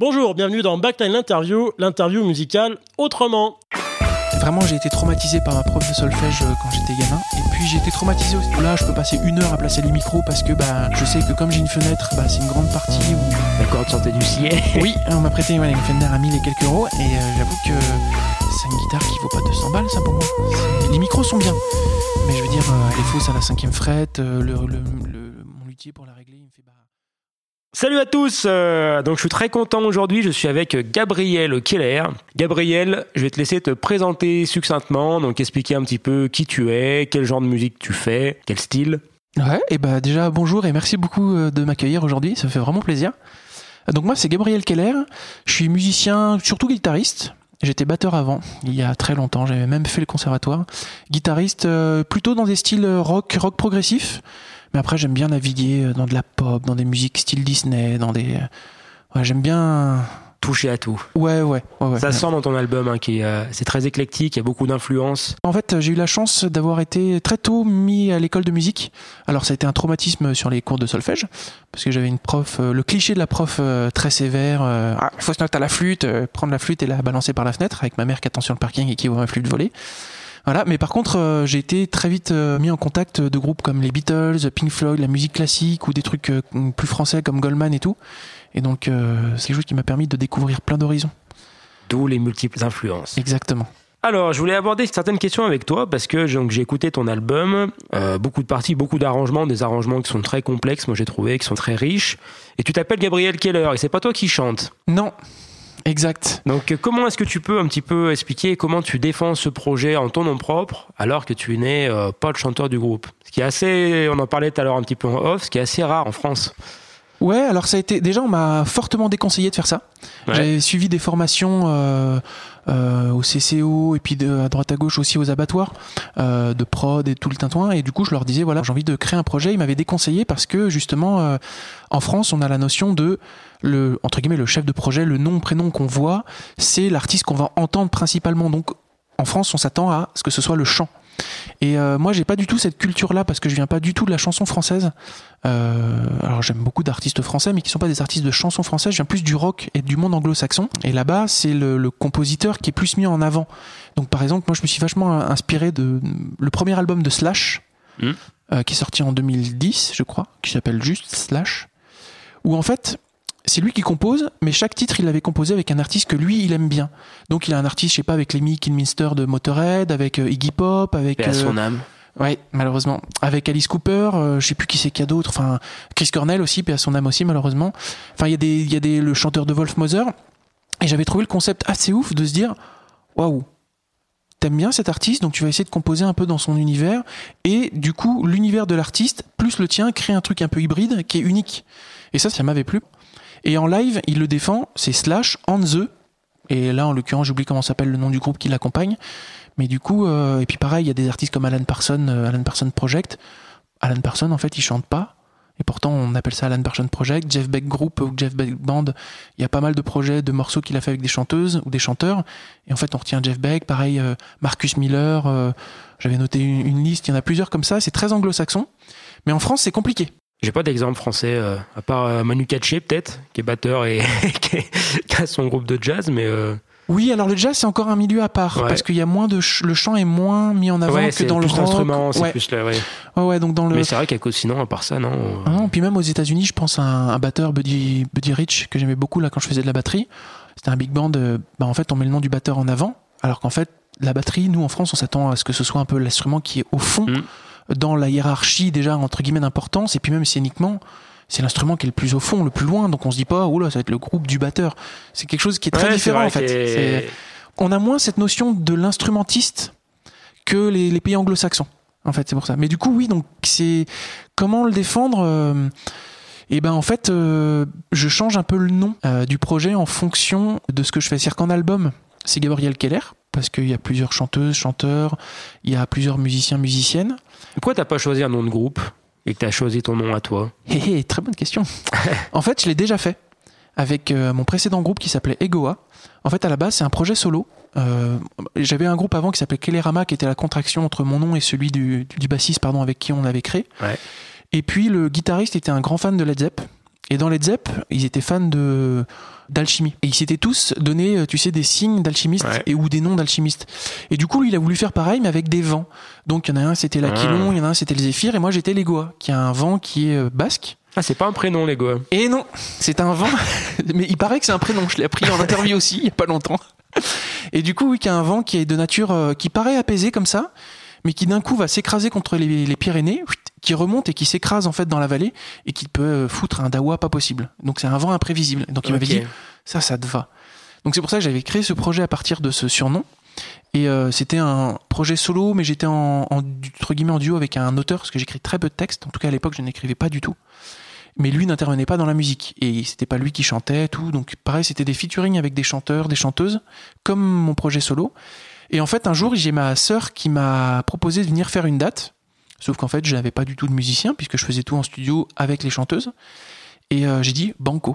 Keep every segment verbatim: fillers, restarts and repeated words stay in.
Bonjour, bienvenue dans Backline l'interview, l'interview musicale autrement. Vraiment, j'ai été traumatisé par ma prof de solfège quand j'étais gamin. Et puis, j'ai été traumatisé aussi. Là, je peux passer une heure à placer les micros parce que bah, je sais que comme j'ai une fenêtre, bah, c'est une grande partie où... La corde sortait du ciel. Oui, on m'a prêté ouais, une Fender à mille et quelques euros. Et euh, j'avoue que c'est une guitare qui vaut pas deux cents balles, ça, pour moi. C'est... Les micros sont bien. Mais je veux dire, euh, elle est fausse à la cinquième frette. Euh, le, le, le, mon luthier, pour la régler, il me fait... Bah... Salut à tous, euh, donc je suis très content aujourd'hui, je suis avec Gabriel Keller. Gabriel, je vais te laisser te présenter succinctement, donc expliquer un petit peu qui tu es, quel genre de musique tu fais, quel style. Ouais, et bah déjà bonjour et merci beaucoup de m'accueillir aujourd'hui, ça me fait vraiment plaisir. Donc moi c'est Gabriel Keller, je suis musicien, surtout guitariste. J'étais batteur avant, il y a très longtemps, j'avais même fait le conservatoire. Guitariste euh, plutôt dans des styles rock, rock progressif. Mais après, j'aime bien naviguer dans de la pop, dans des musiques style Disney, dans des... Ouais, j'aime bien... Toucher à tout. Ouais, ouais. ouais, ouais. Ça ouais. Sent dans ton album, hein, qui est, euh, c'est très éclectique, il y a beaucoup d'influences. En fait, j'ai eu la chance d'avoir été très tôt mis à l'école de musique. Alors, ça a été un traumatisme sur les cours de solfège, parce que j'avais une prof, euh, le cliché de la prof euh, très sévère, euh, ah, fausse note à la flûte, euh, prendre la flûte et la balancer par la fenêtre, avec ma mère qui attend sur le parking et qui voit ma flûte voler. Voilà, mais par contre, euh, j'ai été très vite euh, mis en contact de groupes comme les Beatles, Pink Floyd, la musique classique ou des trucs euh, plus français comme Goldman et tout. Et donc, euh, c'est quelque chose qui m'a permis de découvrir plein d'horizons. D'où les multiples influences. Exactement. Alors, je voulais aborder certaines questions avec toi parce que donc, j'ai écouté ton album, euh, beaucoup de parties, beaucoup d'arrangements, des arrangements qui sont très complexes, moi j'ai trouvé, qui sont très riches. Et tu t'appelles Gabriel Keller et c'est pas toi qui chantes. Non. Exact. Donc comment est-ce que tu peux un petit peu expliquer comment tu défends ce projet en ton nom propre alors que tu n'es euh, pas le chanteur du groupe? Ce qui est assez, on en parlait tout à l'heure un petit peu en off, ce qui est assez rare en France. Ouais, alors ça a été, déjà on m'a fortement déconseillé de faire ça. Ouais. J'avais suivi des formations euh, euh, au C C O et puis de, à droite à gauche aussi aux abattoirs euh, de prod et tout le tintouin, et du coup je leur disais voilà, j'ai envie de créer un projet. Ils m'avaient déconseillé parce que justement euh, en France on a la notion de le, entre guillemets, le chef de projet, le nom, prénom qu'on voit, c'est l'artiste qu'on va entendre principalement. Donc en France on s'attend à ce que ce soit le chant. Et euh, moi j'ai pas du tout cette culture là parce que je viens pas du tout de la chanson française. Euh, alors j'aime beaucoup d'artistes français mais qui sont pas des artistes de chansons françaises. Je viens plus du rock et du monde anglo-saxon. Et là-bas c'est le, le compositeur qui est plus mis en avant. Donc par exemple moi je me suis vachement inspiré de le premier album de Slash mmh. euh, qui est sorti en deux mille dix je crois, qui s'appelle juste Slash, où en fait c'est lui qui compose, mais chaque titre, il l'avait composé avec un artiste que lui, il aime bien. Donc, il a un artiste, je sais pas, avec Lemmy Kilminster de Motorhead, avec euh, Iggy Pop, avec... Et à son euh, âme. Ouais, malheureusement. Avec Alice Cooper, euh, je sais plus qui c'est qu'il y a d'autres. Enfin, Chris Cornell aussi, puis à son âme aussi, malheureusement. Enfin, il y a des, il y a des, le chanteur de Wolf Mother. Et j'avais trouvé le concept assez ouf de se dire, waouh, t'aimes bien cet artiste, donc tu vas essayer de composer un peu dans son univers. Et du coup, l'univers de l'artiste, plus le tien, crée un truc un peu hybride qui est unique. Et ça, ça m'avait plu. Et en live, il le défend, c'est Slash, On The. Et là, en l'occurrence, j'oublie comment s'appelle le nom du groupe qui l'accompagne. Mais du coup, euh, et puis pareil, il y a des artistes comme Alan Parsons, euh, Alan Parsons Project. Alan Parsons, en fait, il chante pas. Et pourtant, on appelle ça Alan Parsons Project. Jeff Beck Group ou Jeff Beck Band. Il y a pas mal de projets, de morceaux qu'il a fait avec des chanteuses ou des chanteurs. Et en fait, on retient Jeff Beck. Pareil, euh, Marcus Miller. Euh, j'avais noté une, une liste. Il y en a plusieurs comme ça. C'est très anglo-saxon. Mais en France, c'est compliqué. J'ai pas d'exemple français, euh, à part euh, Manu Katché peut-être, qui est batteur et qui, est, qui a son groupe de jazz, mais... Euh... Oui, alors le jazz c'est encore un milieu à part, ouais. Parce qu'il y a moins de ch- le chant est moins mis en avant ouais, que dans le rock. C'est plus l'instrument, c'est ouais. plus le... Ouais. Ouais, ouais, donc dans le... Mais c'est vrai qu'il y a sinon, à part ça, non. Euh... Ah non, puis même aux États-Unis, je pense à un, un batteur, Buddy, Buddy Rich, que j'aimais beaucoup là quand je faisais de la batterie. C'était un big band, euh, bah en fait on met le nom du batteur en avant, alors qu'en fait la batterie, nous en France on s'attend à ce que ce soit un peu l'instrument qui est au fond, mmh. dans la hiérarchie déjà entre guillemets d'importance, et puis même scéniquement... c'est l'instrument qui est le plus au fond, le plus loin, donc on se dit pas, oh là, ça va être le groupe du batteur. C'est quelque chose qui est très ouais, différent, en fait. Est... C'est... On a moins cette notion de l'instrumentiste que les, les pays anglo-saxons, en fait, c'est pour ça. Mais du coup, oui, donc, c'est, comment le défendre, euh... et ben, en fait, euh, je change un peu le nom euh, du projet en fonction de ce que je fais. C'est-à-dire qu'en album, c'est Gabriel Keller, parce qu'il y a plusieurs chanteuses, chanteurs, il y a plusieurs musiciens, musiciennes. Pourquoi t'as pas choisi un nom de groupe? Et que tu as choisi ton nom à toi? Hé hé, très bonne question. En fait, je l'ai déjà fait avec euh, mon précédent groupe qui s'appelait Egoa. En fait, à la base, c'est un projet solo. Euh, j'avais un groupe avant qui s'appelait Kellerama, qui était la contraction entre mon nom et celui du, du bassiste pardon, avec qui on avait créé. Ouais. Et puis, le guitariste était un grand fan de Led Zepp. Et dans Led Zepp, ils étaient fans de d'alchimie. Et ils s'étaient tous donné, tu sais, des signes d'alchimistes ouais. et ou des noms d'alchimistes. Et du coup, lui, il a voulu faire pareil, mais avec des vents. Donc, il y en a un, c'était l'Aquilon, il ah. y en a un, c'était le Zéphyr, et moi, j'étais l'Egoa, qui a un vent qui est basque. Ah, c'est pas un prénom, l'Egoa. Et non, c'est un vent. Mais il paraît que c'est un prénom. Je l'ai appris en interview aussi, il y a pas longtemps. Et du coup, oui, qui a un vent qui est de nature, euh, qui paraît apaisé comme ça, mais qui d'un coup va s'écraser contre les, les Pyrénées, qui remonte et qui s'écrase en fait dans la vallée et qui peut foutre un dawa pas possible. Donc c'est un vent imprévisible. Donc il okay. m'avait dit ça, ça te va. Donc c'est pour ça que j'avais créé ce projet à partir de ce surnom. Et euh, c'était un projet solo, mais j'étais en, en, entre guillemets en duo avec un auteur parce que j'écris très peu de textes. En tout cas à l'époque je n'écrivais pas du tout. Mais lui n'intervenait pas dans la musique et c'était pas lui qui chantait tout. Donc pareil, c'était des featuring avec des chanteurs, des chanteuses, comme mon projet solo. Et en fait un jour j'ai ma sœur qui m'a proposé de venir faire une date. Sauf qu'en fait, je n'avais pas du tout de musicien, puisque je faisais tout en studio avec les chanteuses. Et euh, j'ai dit, banco.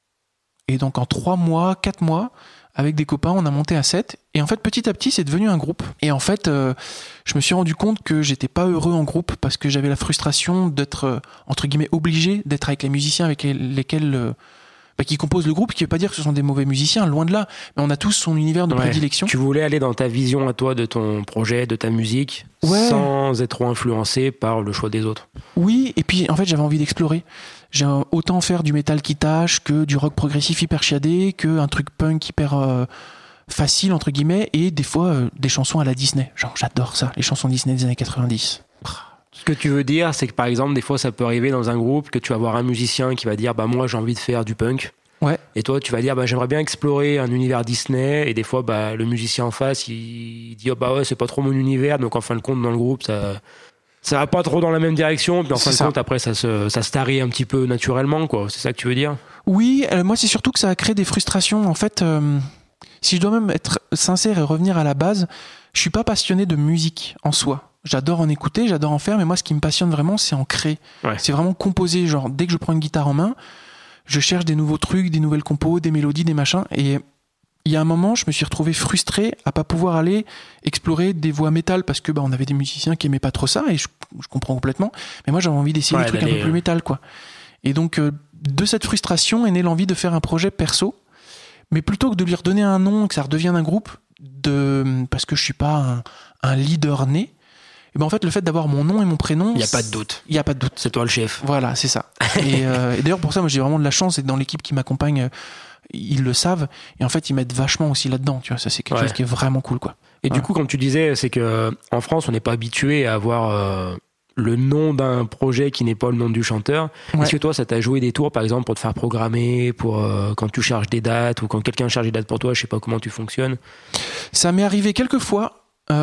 Et donc, en trois mois, quatre mois, avec des copains, on a monté à sept. Et en fait, petit à petit, c'est devenu un groupe. Et en fait, euh, je me suis rendu compte que j'étais pas heureux en groupe, parce que j'avais la frustration d'être, euh, entre guillemets, obligé d'être avec les musiciens avec lesquels... Euh, Bah, qui composent le groupe, qui veut pas dire que ce sont des mauvais musiciens, loin de là, mais on a tous son univers de ouais. prédilection. Tu voulais aller dans ta vision à toi de ton projet, de ta musique, ouais. sans être trop influencé par le choix des autres. Oui, et puis en fait j'avais envie d'explorer. J'ai autant faire du métal qui tâche, que du rock progressif hyper chiadé, que un truc punk hyper euh, facile entre guillemets, et des fois euh, des chansons à la Disney. Genre j'adore ça, les chansons Disney des années quatre-vingt-dix. Ce que tu veux dire, c'est que par exemple, des fois, ça peut arriver dans un groupe que tu vas voir un musicien qui va dire, bah moi, j'ai envie de faire du punk. Ouais. Et toi, tu vas dire, bah j'aimerais bien explorer un univers Disney. Et des fois, bah le musicien en face, il dit, oh, bah ouais, c'est pas trop mon univers. Donc en fin de compte, dans le groupe, ça, ça va pas trop dans la même direction. Puis en fin de compte, après, ça se, ça se tarit un petit peu naturellement, quoi. C'est ça que tu veux dire? Oui, euh, moi, c'est surtout que ça a créé des frustrations. En fait, euh, si je dois même être sincère et revenir à la base, je suis pas passionné de musique en soi. J'adore en écouter, j'adore en faire, mais moi, ce qui me passionne vraiment, c'est en créer. Ouais. C'est vraiment composer. Genre, dès que je prends une guitare en main, je cherche des nouveaux trucs, des nouvelles compos, des mélodies, des machins. Et il y a un moment, je me suis retrouvé frustré à pas pouvoir aller explorer des voix métal parce que bah, on avait des musiciens qui aimaient pas trop ça, et je, je comprends complètement. Mais moi, j'avais envie d'essayer ouais, des trucs un peu plus métal, quoi. Et donc, euh, de cette frustration est née l'envie de faire un projet perso, mais plutôt que de lui redonner un nom, que ça redevienne un groupe, de parce que je suis pas un, un leader né. Et ben en fait, le fait d'avoir mon nom et mon prénom, il n'y a pas de doute. Il y a pas de doute. C'est toi le chef. Voilà, c'est ça. et, euh, et d'ailleurs pour ça, moi j'ai vraiment de la chance, et dans l'équipe qui m'accompagne, ils le savent, et en fait ils m'aident vachement aussi là-dedans. Tu vois, ça c'est quelque ouais. chose qui est vraiment cool, quoi. Et voilà. Du coup, comme tu disais, c'est que en France, on n'est pas habitué à avoir euh, le nom d'un projet qui n'est pas le nom du chanteur. Ouais. Est-ce que toi, ça t'a joué des tours, par exemple, pour te faire programmer, pour euh, quand tu charges des dates, ou quand quelqu'un charge des dates pour toi, je sais pas comment tu fonctionnes. Ça m'est arrivé quelques fois.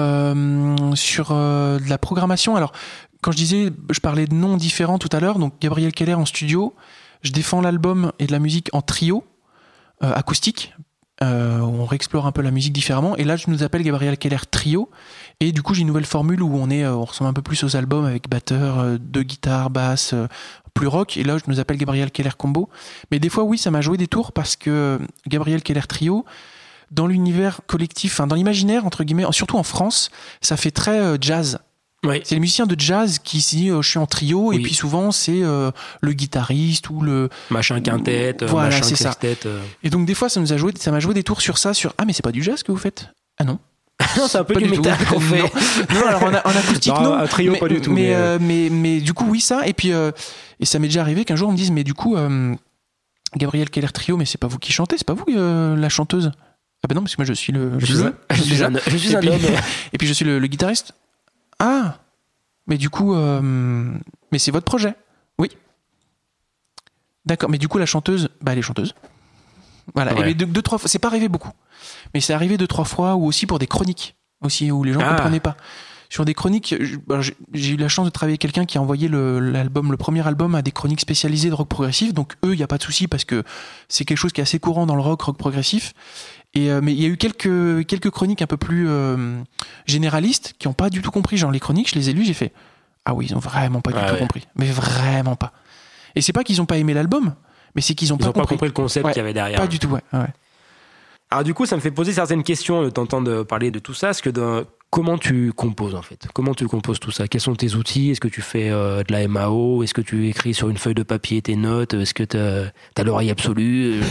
Euh, sur euh, de la programmation. Alors, quand je disais, je parlais de noms différents tout à l'heure, donc Gabriel Keller en studio, je défends l'album et de la musique en trio, euh, acoustique, euh, on réexplore un peu la musique différemment, et là je nous appelle Gabriel Keller Trio, et du coup j'ai une nouvelle formule où on est, euh, on ressemble un peu plus aux albums avec batteur, euh, deux guitares, basse, euh, plus rock, et là je nous appelle Gabriel Keller Combo. Mais des fois oui, ça m'a joué des tours parce que Gabriel Keller Trio, dans l'univers collectif, enfin dans l'imaginaire entre guillemets, surtout en France, ça fait très euh, jazz. Oui. C'est les musiciens de jazz qui se disent euh, je suis en trio, oui. Et puis souvent c'est euh, le guitariste ou le machin quintet, voilà, machin c'est sextet. Ça. Et donc des fois ça nous a joué, ça m'a joué des tours sur ça, sur ah mais c'est pas du jazz que vous faites. Ah non. Non, c'est un peu pas du, du métal qu'on fait. Non. non, alors en, en acoustique non, non. Un trio mais, pas du tout. Mais mais, euh, mais mais du coup oui ça, et puis euh, et ça m'est déjà arrivé qu'un jour on me dise mais du coup euh, Gabriel Keller Trio, mais c'est pas vous qui chantez, c'est pas vous euh, la chanteuse. Ah ben non, parce que moi je suis le... Je, je suis, un, je suis un, je suis et un puis, homme. Et puis je suis le, le guitariste. Ah, mais du coup... Euh, mais c'est votre projet. Oui. D'accord, mais du coup la chanteuse... Bah elle est chanteuse. Voilà, ouais. Et deux, deux, trois fois... C'est pas arrivé beaucoup. Mais c'est arrivé deux, trois fois, ou aussi pour des chroniques. Aussi, où les gens ah. comprenaient pas. Sur des chroniques... J'ai, j'ai eu la chance de travailler avec quelqu'un qui a envoyé le, l'album, le premier album à des chroniques spécialisées de rock progressif. Donc eux, il n'y a pas de souci parce que c'est quelque chose qui est assez courant dans le rock, rock progressif. Et euh, mais il y a eu quelques quelques chroniques un peu plus euh, généralistes qui ont pas du tout compris. Genre les chroniques, je les ai lues, j'ai fait ah oui, ils ont vraiment pas du ah tout ouais. compris, mais vraiment pas. Et c'est pas qu'ils ont pas aimé l'album, mais c'est qu'ils ont ils pas ont compris. pas compris le concept ouais, qu'il y avait derrière. Pas du tout, ouais. ouais. Alors du coup, ça me fait poser certaines questions de t'entendre parler de tout ça, parce que dans, comment tu composes en fait? Comment tu composes tout ça? Quels sont tes outils? Est-ce que tu fais euh, de la M A O? Est-ce que tu écris sur une feuille de papier tes notes? Est-ce que tu as l'oreille absolue?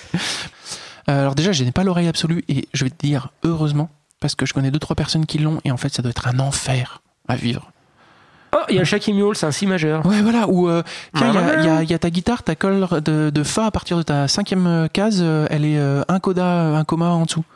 Alors déjà, je n'ai pas l'oreille absolue et je vais te dire heureusement, parce que je connais deux trois personnes qui l'ont et en fait ça doit être un enfer à vivre. Oh, il y a le chat qui miaule, c'est un si majeur. Ouais, voilà, ou euh, tiens, il y, y, y a ta guitare, ta colle de, de Fa à partir de ta cinquième case, elle est euh, un coda, un coma en dessous.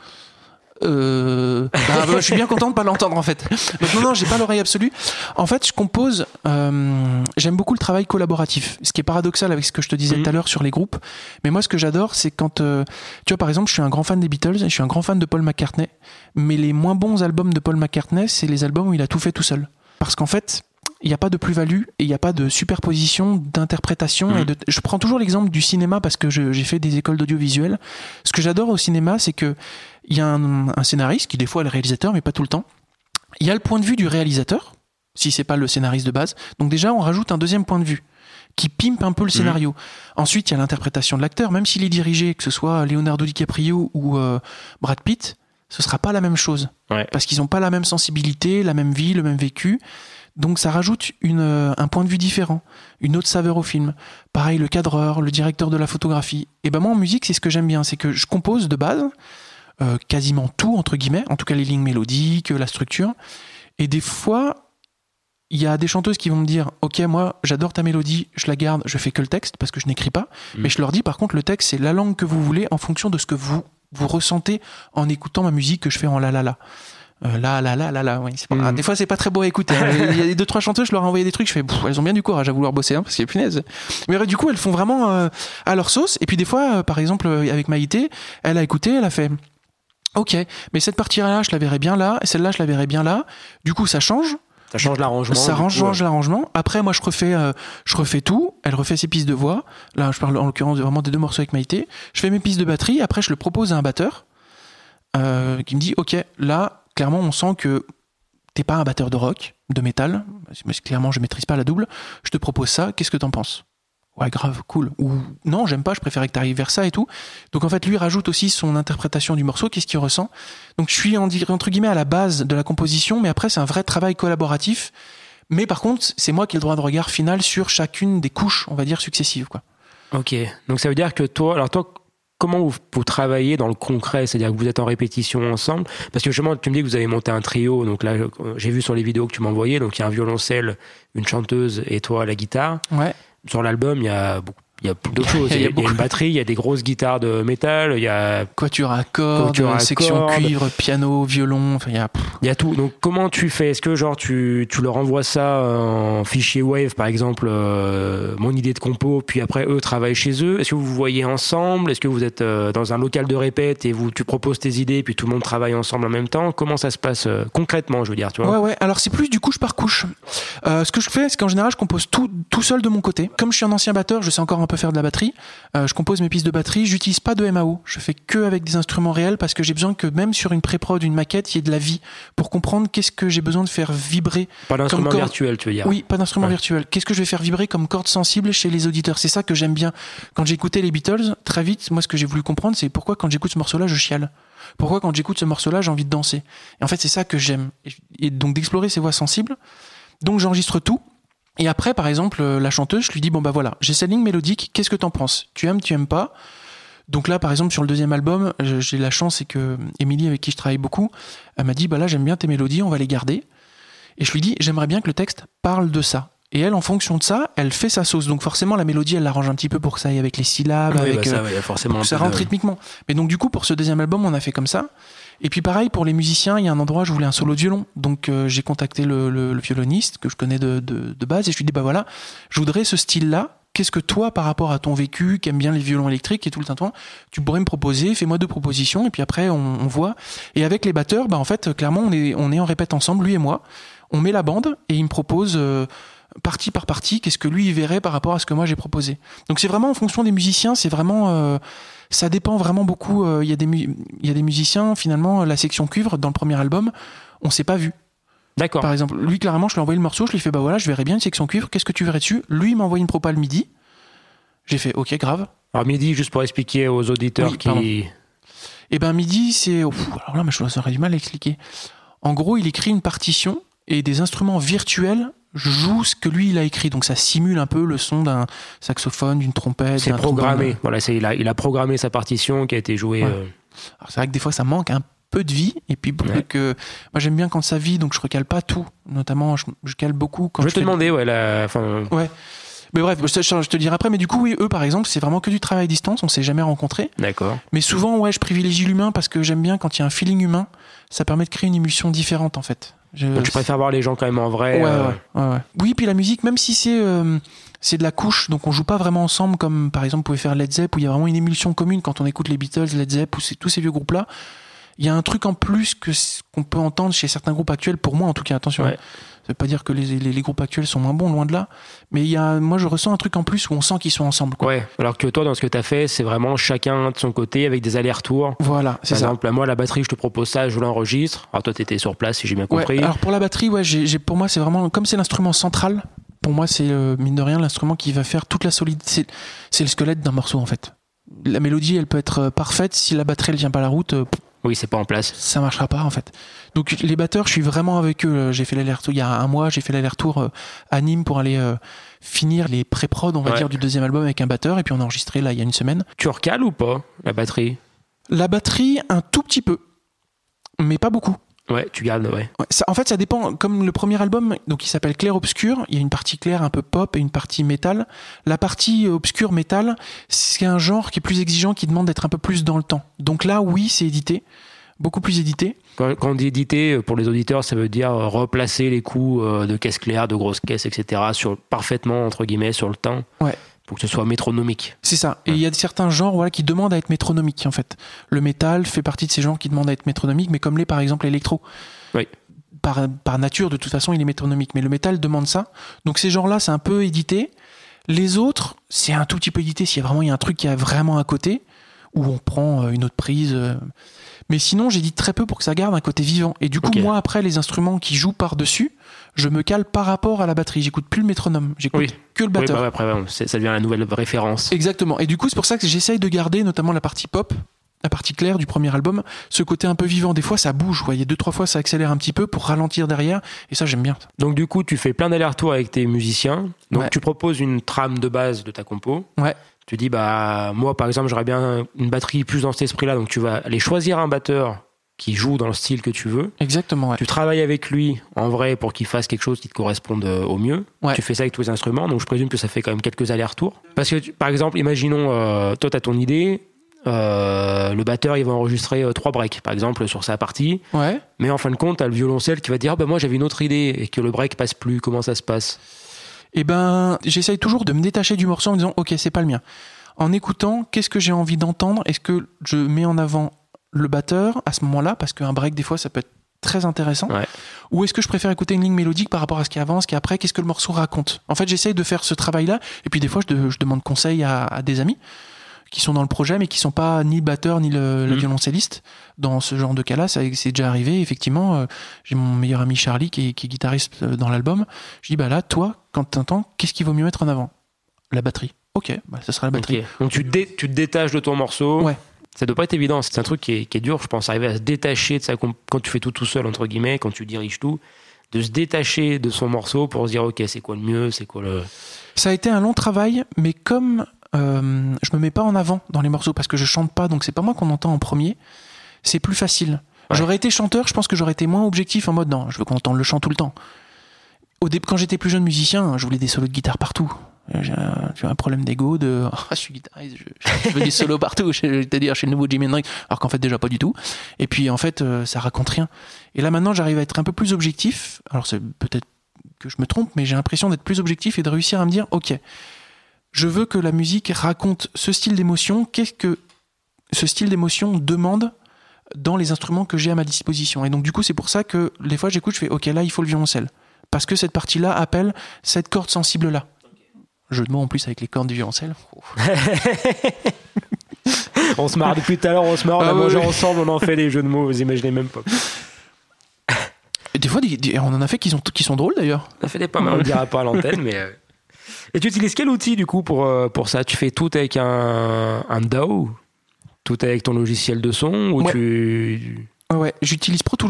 Euh, bah, bah, je suis bien content de pas l'entendre en fait. Donc non non, j'ai pas l'oreille absolue. En fait, je compose. Euh, j'aime beaucoup le travail collaboratif, ce qui est paradoxal avec ce que je te disais mmh. tout à l'heure sur les groupes. Mais moi, ce que j'adore, c'est quand euh, tu vois, par exemple, je suis un grand fan des Beatles et je suis un grand fan de Paul McCartney. Mais les moins bons albums de Paul McCartney, c'est les albums où il a tout fait tout seul. Parce qu'en fait, il n'y a pas de plus-value et il n'y a pas de superposition d'interprétation. Mmh. Et de... Je prends toujours l'exemple du cinéma parce que je, j'ai fait des écoles d'audiovisuel. Ce que j'adore au cinéma, c'est que il y a un, un scénariste qui des fois est le réalisateur, mais pas tout le temps. Il y a le point de vue du réalisateur, si c'est pas le scénariste de base. Donc déjà, on rajoute un deuxième point de vue qui pimpe un peu le scénario. Mmh. Ensuite, il y a l'interprétation de l'acteur, même s'il est dirigé, que ce soit Leonardo DiCaprio ou euh, Brad Pitt, ce sera pas la même chose. Ouais. Parce qu'ils n'ont pas la même sensibilité, la même vie, le même vécu. Donc ça rajoute une, un point de vue différent, une autre saveur au film. Pareil, le cadreur, le directeur de la photographie. Et ben moi en musique, c'est ce que j'aime bien, c'est que je compose de base euh, quasiment tout, entre guillemets, en tout cas les lignes mélodiques, la structure. Et des fois, il y a des chanteuses qui vont me dire « Ok, moi j'adore ta mélodie, je la garde, je fais que le texte parce que je n'écris pas. Mmh. » Mais je leur dis par contre, le texte, c'est la langue que vous voulez en fonction de ce que vous, vous ressentez en écoutant ma musique que je fais en la la la. Euh, là, là, là, là, là, oui. C'est pas... mmh. ah, des fois, c'est pas très beau à écouter. Hein. Il y a deux, trois chanteuses, je leur ai envoyé des trucs, je fais, elles ont bien du courage à vouloir bosser, hein, parce qu'il y a punaise. Mais du coup, elles font vraiment euh, à leur sauce. Et puis, des fois, euh, par exemple, avec Maïté, elle a écouté, elle a fait, ok, mais cette partie-là, je la verrais bien là, et celle-là, je la verrais bien là. Du coup, ça change. Ça change l'arrangement. Ça change, coup, change ouais. l'arrangement. Après, moi, je refais, euh, je refais tout. Elle refait ses pistes de voix. Là, je parle en l'occurrence vraiment des deux morceaux avec Maïté. Je fais mes pistes de batterie. Après, je le propose à un batteur euh, qui me dit, ok, là, clairement, on sent que t'es pas un batteur de rock, de métal. Clairement, je maîtrise pas la double. Je te propose ça. Qu'est-ce que t'en penses? Ouais, grave, cool. Ou non, j'aime pas. Je préférais que t'arrives vers ça et tout. Donc en fait, lui rajoute aussi son interprétation du morceau. Qu'est-ce qu'il ressent? Donc je suis entre guillemets à la base de la composition, mais après c'est un vrai travail collaboratif. Mais par contre, c'est moi qui ai le droit de regard final sur chacune des couches, on va dire successives, quoi. Ok. Donc ça veut dire que toi, alors toi. Comment vous, vous travaillez dans le concret, c'est-à-dire que vous êtes en répétition ensemble? Parce que justement, tu me dis que vous avez monté un trio, donc là, j'ai vu sur les vidéos que tu m'as envoyées, donc il y a un violoncelle, une chanteuse et toi à la guitare. Ouais. Sur l'album, il y a beaucoup. Il y a d'autres choses. Il y a, il y a une batterie, il y a des grosses guitares de métal, il y a quatuor à cordes, section cuivre, piano, violon, enfin il y a il y a tout. Donc comment tu fais? Est-ce que genre tu tu leur envoies ça en fichier Wave par exemple, euh, mon idée de compo, puis après eux travaillent chez eux? Est-ce que vous vous voyez ensemble? Est-ce que vous êtes euh, dans un local de répète et vous tu proposes tes idées puis tout le monde travaille ensemble en même temps? Comment ça se passe euh, concrètement, je veux dire, tu vois? Ouais ouais. Alors c'est plus du couche par couche. Euh, ce que je fais, c'est qu'en général je compose tout tout seul de mon côté. Comme je suis un ancien batteur, je sais encore un peu faire de la batterie. Euh, je compose mes pistes de batterie. J'utilise pas de M A O. Je fais que avec des instruments réels parce que j'ai besoin que même sur une pré-prod, une maquette, il y ait de la vie pour comprendre qu'est-ce que j'ai besoin de faire vibrer. Pas d'instrument corde... virtuel, tu veux dire? Oui, pas d'instrument ouais. virtuel. Qu'est-ce que je vais faire vibrer comme corde sensible chez les auditeurs? C'est ça que j'aime bien. Quand j'ai écouté les Beatles, très vite, moi, ce que j'ai voulu comprendre, c'est pourquoi quand j'écoute ce morceau-là, je chiale. Pourquoi quand j'écoute ce morceau-là, j'ai envie de danser. Et en fait, c'est ça que j'aime. Et donc d'explorer ces voix sensibles. Donc j'enregistre tout. Et après, par exemple, la chanteuse, je lui dis, bon bah voilà, j'ai cette ligne mélodique, qu'est-ce que t'en penses? Tu aimes, tu aimes pas? Donc là, par exemple, sur le deuxième album, j'ai la chance, c'est que Émilie, avec qui je travaille beaucoup, elle m'a dit, bah là, j'aime bien tes mélodies, on va les garder. Et je lui dis, j'aimerais bien que le texte parle de ça. Et elle, en fonction de ça, elle fait sa sauce. Donc forcément, la mélodie, elle l'arrange un petit peu pour que ça aille avec les syllabes, oui, avec, bah ça, ouais, forcément pour que ça rentre de... rythmiquement. Mais donc du coup, pour ce deuxième album, on a fait comme ça. Et puis pareil, pour les musiciens, il y a un endroit où je voulais un solo de violon. Donc euh, j'ai contacté le, le, le violoniste que je connais de, de, de base et je lui dis, bah voilà, je voudrais ce style-là. Qu'est-ce que toi, par rapport à ton vécu, qui aime bien les violons électriques et tout le tintouin, tu pourrais me proposer? Fais-moi deux propositions et puis après, on, on voit. Et avec les batteurs, bah en fait, clairement, on est, on est en répète ensemble, lui et moi. On met la bande et il me propose... Euh, partie par partie, qu'est-ce que lui il verrait par rapport à ce que moi j'ai proposé. Donc c'est vraiment en fonction des musiciens, c'est vraiment euh, ça dépend vraiment beaucoup. Il euh, y a des mu- il y a des musiciens, finalement, la section cuivre dans le premier album, on s'est pas vu. D'accord. Par exemple, lui clairement, je lui ai envoyé le morceau, je lui ai fait bah voilà, je verrais bien une section cuivre, qu'est-ce que tu verrais dessus? Lui il m'a envoyé une propale midi. J'ai fait OK, grave. Alors midi, juste pour expliquer aux auditeurs oui, qui pardon. Et ben midi, c'est oh, alors là, mais je j'aurais du mal à expliquer. En gros, il écrit une partition et des instruments virtuels jouent ce que lui il a écrit. Donc ça simule un peu le son d'un saxophone, d'une trompette. C'est d'un programmé. trombone. Voilà, c'est, il, a, il a programmé sa partition qui a été jouée. Ouais. Euh... Alors, c'est vrai que des fois ça manque un peu de vie. Et puis ouais. que moi j'aime bien quand ça vit, donc je recale pas tout. Notamment, je, je cale beaucoup quand je je. Je te fais demandais, des... ouais, la. Enfin... Ouais. Mais bref, je te, je te dirai après. Mais du coup, oui, eux, par exemple, c'est vraiment que du travail à distance. On s'est jamais rencontrés. D'accord. Mais souvent, ouais, je privilégie l'humain parce que j'aime bien quand il y a un feeling humain. Ça permet de créer une émulsion différente, en fait. Je... Donc, tu préfères voir les gens quand même en vrai. Ouais, euh... ouais, ouais, ouais. Oui, puis la musique, même si c'est euh, c'est de la couche, donc on joue pas vraiment ensemble, comme par exemple, vous pouvez faire Led Zepp, où il y a vraiment une émulsion commune quand on écoute les Beatles, Led Zepp, ou tous ces vieux groupes-là. Il y a un truc en plus que qu'on peut entendre chez certains groupes actuels, pour moi en tout cas, attention. Ouais. Ça veut pas dire que les, les, les groupes actuels sont moins bons, loin de là. Mais il y a, moi je ressens un truc en plus où on sent qu'ils sont ensemble. Quoi. Ouais, alors que toi, dans ce que tu as fait, c'est vraiment chacun de son côté avec des allers-retours. Voilà, c'est Par ça. exemple, moi, la batterie, je te propose ça, je l'enregistre. Alors toi, tu étais sur place, si j'ai bien compris. Ouais, alors pour la batterie, ouais, j'ai, j'ai, pour moi, c'est vraiment, comme c'est l'instrument central, pour moi, c'est euh, mine de rien l'instrument qui va faire toute la solidité. C'est, c'est le squelette d'un morceau en fait. La mélodie, elle peut être parfaite. Si la batterie, elle tient pas la route, euh, oui, c'est pas en place. Ça marchera pas en fait. Donc les batteurs, je suis vraiment avec eux. J'ai fait l'aller-retour il y a un mois. J'ai fait l'aller-retour à Nîmes pour aller euh, finir les pré-prod, on va ouais. dire, du deuxième album avec un batteur. Et puis on a enregistré là il y a une semaine. Tu recales ou pas la batterie ? La batterie, un tout petit peu, mais pas beaucoup. Ouais, tu gardes, ouais. ouais ça, en fait, ça dépend. Comme le premier album, donc il s'appelle Clair Obscur. Il y a une partie claire un peu pop et une partie métal. La partie obscure métal, c'est un genre qui est plus exigeant, qui demande d'être un peu plus dans le temps. Donc là, oui, c'est édité, beaucoup plus édité. Quand, quand on dit édité, pour les auditeurs, ça veut dire replacer les coups de caisse claire, de grosses caisses, et cetera, sur parfaitement entre guillemets sur le temps. Ouais. Pour que ce soit métronomique. C'est ça. Et il ouais. y a certains genres voilà, qui demandent à être métronomiques, en fait. Le métal fait partie de ces genres qui demandent à être métronomiques, mais comme l'est, par exemple, l'électro. Oui. Par, par nature, de toute façon, il est métronomique. Mais le métal demande ça. Donc ces genres-là, c'est un peu édité. Les autres, c'est un tout petit peu édité s'il y a vraiment il y a un truc qui est vraiment à côté, où on prend une autre prise. Mais sinon, j'édite très peu pour que ça garde un côté vivant. Et du coup, okay. moi, après, les instruments qui jouent par-dessus, je me cale par rapport à la batterie. J'écoute plus le métronome, j'écoute oui. que le batteur. Oui, bah après, ouais, ça devient la nouvelle référence. Exactement. Et du coup, c'est pour ça que j'essaye de garder notamment la partie pop, la partie claire du premier album, ce côté un peu vivant. Des fois, ça bouge. Il y a deux, trois fois, ça accélère un petit peu pour ralentir derrière. Et ça, j'aime bien. Donc, du coup, tu fais plein d'allers-retours avec tes musiciens. Donc, ouais. tu proposes une trame de base de ta compo. Ouais. Tu dis, bah, moi, par exemple, j'aurais bien une batterie plus dans cet esprit-là. Donc, tu vas aller choisir un batteur qui joue dans le style que tu veux. Exactement, ouais. Tu travailles avec lui en vrai pour qu'il fasse quelque chose qui te corresponde au mieux. Ouais. Tu fais ça avec tous les instruments, donc je présume que ça fait quand même quelques allers-retours. Parce que, tu, par exemple, imaginons, euh, toi, tu as ton idée, euh, le batteur, il va enregistrer euh, trois breaks, par exemple, sur sa partie. Ouais. Mais en fin de compte, tu as le violoncelle qui va dire, bah, moi, j'avais une autre idée, et que le break passe plus. Comment ça se passe ? Eh ben, j'essaye toujours de me détacher du morceau en me disant, ok, c'est pas le mien. En écoutant, qu'est-ce que j'ai envie d'entendre ? Est-ce que je mets en avant le batteur à ce moment-là, parce qu'un break des fois ça peut être très intéressant, ouais. ou est-ce que je préfère écouter une ligne mélodique par rapport à ce qui avance, ce qui est après, qu'est-ce que le morceau raconte. En fait, j'essaye de faire ce travail-là, et puis des fois je, de, je demande conseil à, à des amis qui sont dans le projet mais qui sont pas ni le batteur ni le, le mmh. violoncelliste. Dans ce genre de cas-là, ça, c'est déjà arrivé effectivement. Euh, j'ai mon meilleur ami Charlie qui est, qui est guitariste dans l'album. Je dis bah là, toi, quand t'entends, qu'est-ce qu'il vaut mieux mettre en avant ? La batterie. Ok, bah ça sera la batterie. Okay. Donc tu, dé, tu te détaches de ton morceau. Ouais. Ça doit pas être évident, c'est un truc qui est, qui est dur, je pense, arriver à se détacher de ça quand tu fais tout tout seul, entre guillemets, quand tu diriges tout, de se détacher de son morceau pour se dire, ok, c'est quoi le mieux, c'est quoi le... Ça a été un long travail, mais comme euh, je me mets pas en avant dans les morceaux, parce que je chante pas, donc c'est pas moi qu'on entend en premier, c'est plus facile. Ouais. J'aurais été chanteur, je pense que j'aurais été moins objectif en mode, non, je veux qu'on entende le chant tout le temps. Au dé- quand j'étais plus jeune musicien, je voulais des solos de guitare partout. J'ai un, j'ai un problème d'ego de oh, je suis guitariste, je, je veux des solos partout, c'est-à-dire chez le nouveau Jimi Hendrix, alors qu'en fait déjà pas du tout. Et puis en fait euh, ça raconte rien. Et là maintenant j'arrive à être un peu plus objectif. Alors c'est peut-être que je me trompe, mais j'ai l'impression d'être plus objectif et de réussir à me dire ok, je veux que la musique raconte ce style d'émotion. Qu'est-ce que ce style d'émotion demande dans les instruments que j'ai à ma disposition. Et donc du coup c'est pour ça que les fois j'écoute, je fais ok là il faut le violoncelle parce que cette partie-là appelle cette corde sensible là. Jeu de mots en plus avec les cordes du violoncelle. On se marre depuis tout à l'heure, on se marre, on ah, a ouais, mangé ouais. ensemble, on en fait des jeux de mots, vous imaginez même pas. Et des fois, des, des, on en a fait qui sont, qui sont drôles d'ailleurs. On a fait des pas mal, on ne le dira pas à l'antenne, mais. Euh... Et tu utilises quel outil du coup pour, euh, pour ça ? Tu fais tout avec un, un D A W ? Tout avec ton logiciel de son ou ouais. tu... Ouais, ouais, j'utilise Pro Tools.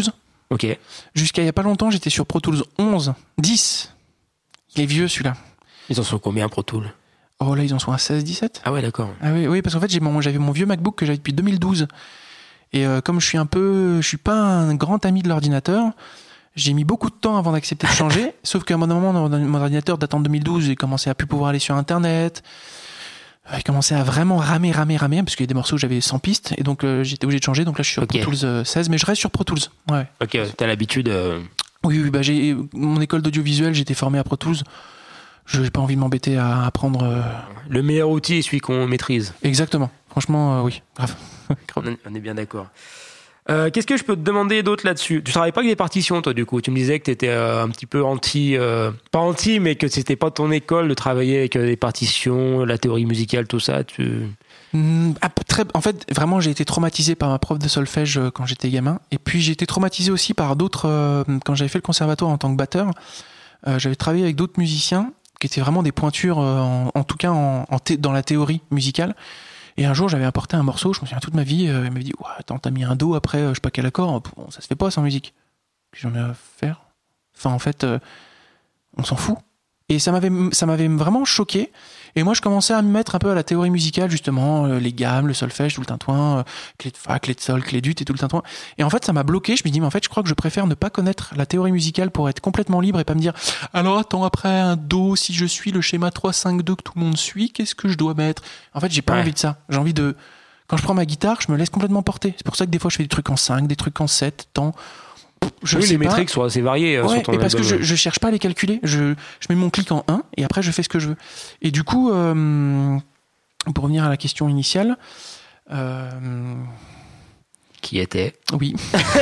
Ok. Jusqu'à il y a pas longtemps, j'étais sur Pro Tools onze, dix. Il est vieux celui-là. Ils en sont combien Pro Tools? Oh là, ils en sont à seize, dix-sept. Ah ouais, d'accord. Ah oui, oui, parce qu'en fait, j'ai mon, j'avais mon vieux MacBook que j'avais depuis deux mille douze. Et euh, comme je suis un peu, je suis pas un grand ami de l'ordinateur, j'ai mis beaucoup de temps avant d'accepter de changer. Sauf qu'à un moment, mon ordinateur datant de deux mille douze, j'ai commencé à plus pouvoir aller sur Internet. J'ai commencé à vraiment ramer, ramer, ramer, parce qu'il y a des morceaux où j'avais cent pistes, et donc euh, j'étais obligé de changer. Donc là, je suis sur okay. Pro Tools euh, seize, mais je reste sur Pro Tools. Ouais. Ok, t'as l'habitude. Euh... Oui, oui, bah j'ai mon école d'audiovisuel, j'étais formé à Pro Tools. Je n'ai pas envie de m'embêter à apprendre. Euh... Le meilleur outil est celui qu'on maîtrise. Exactement. Franchement, euh, oui, grave. On est bien d'accord. Euh, qu'est-ce que je peux te demander d'autre là-dessus? Tu travailles pas avec des partitions, toi, du coup. Tu me disais que tu étais euh, un petit peu anti, euh, pas anti, mais que c'était pas ton école de travailler avec euh, des partitions, la théorie musicale, tout ça. Tu... Mmh, ah, très, en fait, vraiment, j'ai été traumatisé par ma prof de solfège euh, quand j'étais gamin. Et puis, j'ai été traumatisé aussi par d'autres. Euh, quand j'avais fait le conservatoire en tant que batteur, euh, j'avais travaillé avec d'autres musiciens qui étaient vraiment des pointures, euh, en, en tout cas en, en thé, dans la théorie musicale. Et un jour, j'avais apporté un morceau, je me souviens toute ma vie, euh, elle m'avait dit ouais, attends, t'as mis un do après, euh, je sais pas quel accord, bon, ça se fait pas sans musique. Puis j'en ai à faire. Enfin, en fait, euh, on s'en fout. Et ça m'avait, ça m'avait vraiment choqué. Et moi, je commençais à me mettre un peu à la théorie musicale, justement, euh, les gammes, le solfège, tout le tintouin, euh, clé de fa, clé de sol, clé d'ut et tout le tintouin. Et en fait, ça m'a bloqué. Je me dis, mais en fait, je crois que je préfère ne pas connaître la théorie musicale pour être complètement libre et pas me dire, alors attends, après un do, si je suis le schéma trois cinq deux que tout le monde suit, qu'est-ce que je dois mettre? En fait, j'ai pas ouais. envie de ça. J'ai envie de, quand je prends ma guitare, je me laisse complètement porter. C'est pour ça que des fois, je fais des trucs en cinq, des trucs en sept, temps. Je oui, les pas. métriques sont assez variées. Ouais, sur ton et parce album. que je, je cherche pas à les calculer. Je, je mets mon clic en un et après je fais ce que je veux. Et du coup, euh, pour revenir à la question initiale, euh, qui était oui.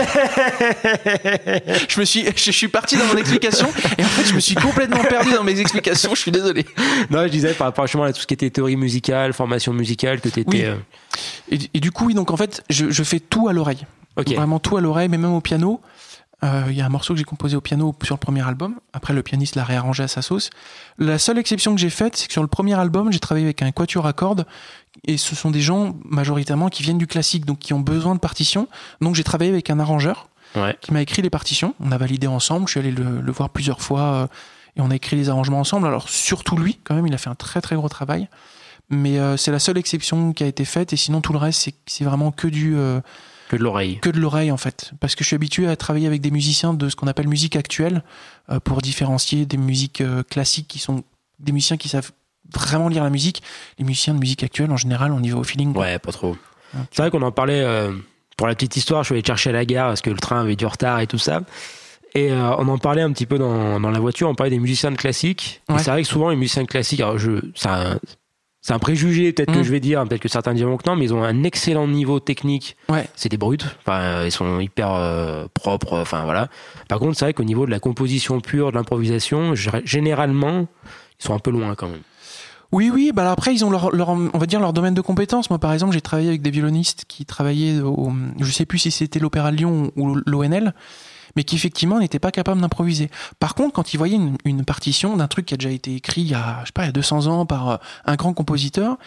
je me suis, je suis parti dans mon explication et en fait je me suis complètement perdu dans mes explications. Je suis désolé. Non, je disais par rapport à tout ce qui était théorie musicale, formation musicale, que t'étais. Oui. Euh... Et, et du coup, oui. Donc en fait, je, je fais tout à l'oreille. Okay. Vraiment tout à l'oreille, mais même au piano. Il euh, y a un morceau que j'ai composé au piano sur le premier album. Après, le pianiste l'a réarrangé à sa sauce. La seule exception que j'ai faite, c'est que sur le premier album, j'ai travaillé avec un quatuor à cordes. Et ce sont des gens, majoritairement, qui viennent du classique, donc qui ont besoin de partitions. Donc j'ai travaillé avec un arrangeur ouais. qui m'a écrit les partitions. On a validé ensemble. Je suis allé le, le voir plusieurs fois euh, et on a écrit les arrangements ensemble. Alors surtout lui, quand même, il a fait un très très gros travail. Mais euh, c'est la seule exception qui a été faite. Et sinon, tout le reste, c'est, c'est vraiment que du... Euh, Que de l'oreille. Que de l'oreille, en fait. Parce que je suis habitué à travailler avec des musiciens de ce qu'on appelle musique actuelle, euh, pour différencier des musiques euh, classiques qui sont des musiciens qui savent vraiment lire la musique. Les musiciens de musique actuelle, en général, on y va au feeling. Quoi. Ouais, pas trop. Ouais. C'est vrai qu'on en parlait, euh, pour la petite histoire, je suis allé te chercher à la gare parce que le train avait du retard et tout ça. Et euh, on en parlait un petit peu dans, dans la voiture, on parlait des musiciens de classique. Ouais. Et c'est vrai que souvent, les musiciens de classique, alors je, c'est un, c'est un préjugé, peut-être mmh. que je vais dire, peut-être que certains diront que non, mais ils ont un excellent niveau technique. Ouais. C'est des brutes, enfin, ils sont hyper euh, propres, enfin voilà. Par contre, c'est vrai qu'au niveau de la composition pure, de l'improvisation, généralement, ils sont un peu loin quand même. Oui, oui, bah après, ils ont leur, leur, on va dire leur domaine de compétences. Moi, par exemple, j'ai travaillé avec des violonistes qui travaillaient au, je sais plus si c'était l'Opéra de Lyon ou l'O N L, mais qui effectivement n'étaient pas capables d'improviser. Par contre, quand ils voyaient une, une partition d'un truc qui a déjà été écrit il y a, je sais pas, il y a deux cents ans par un grand compositeur,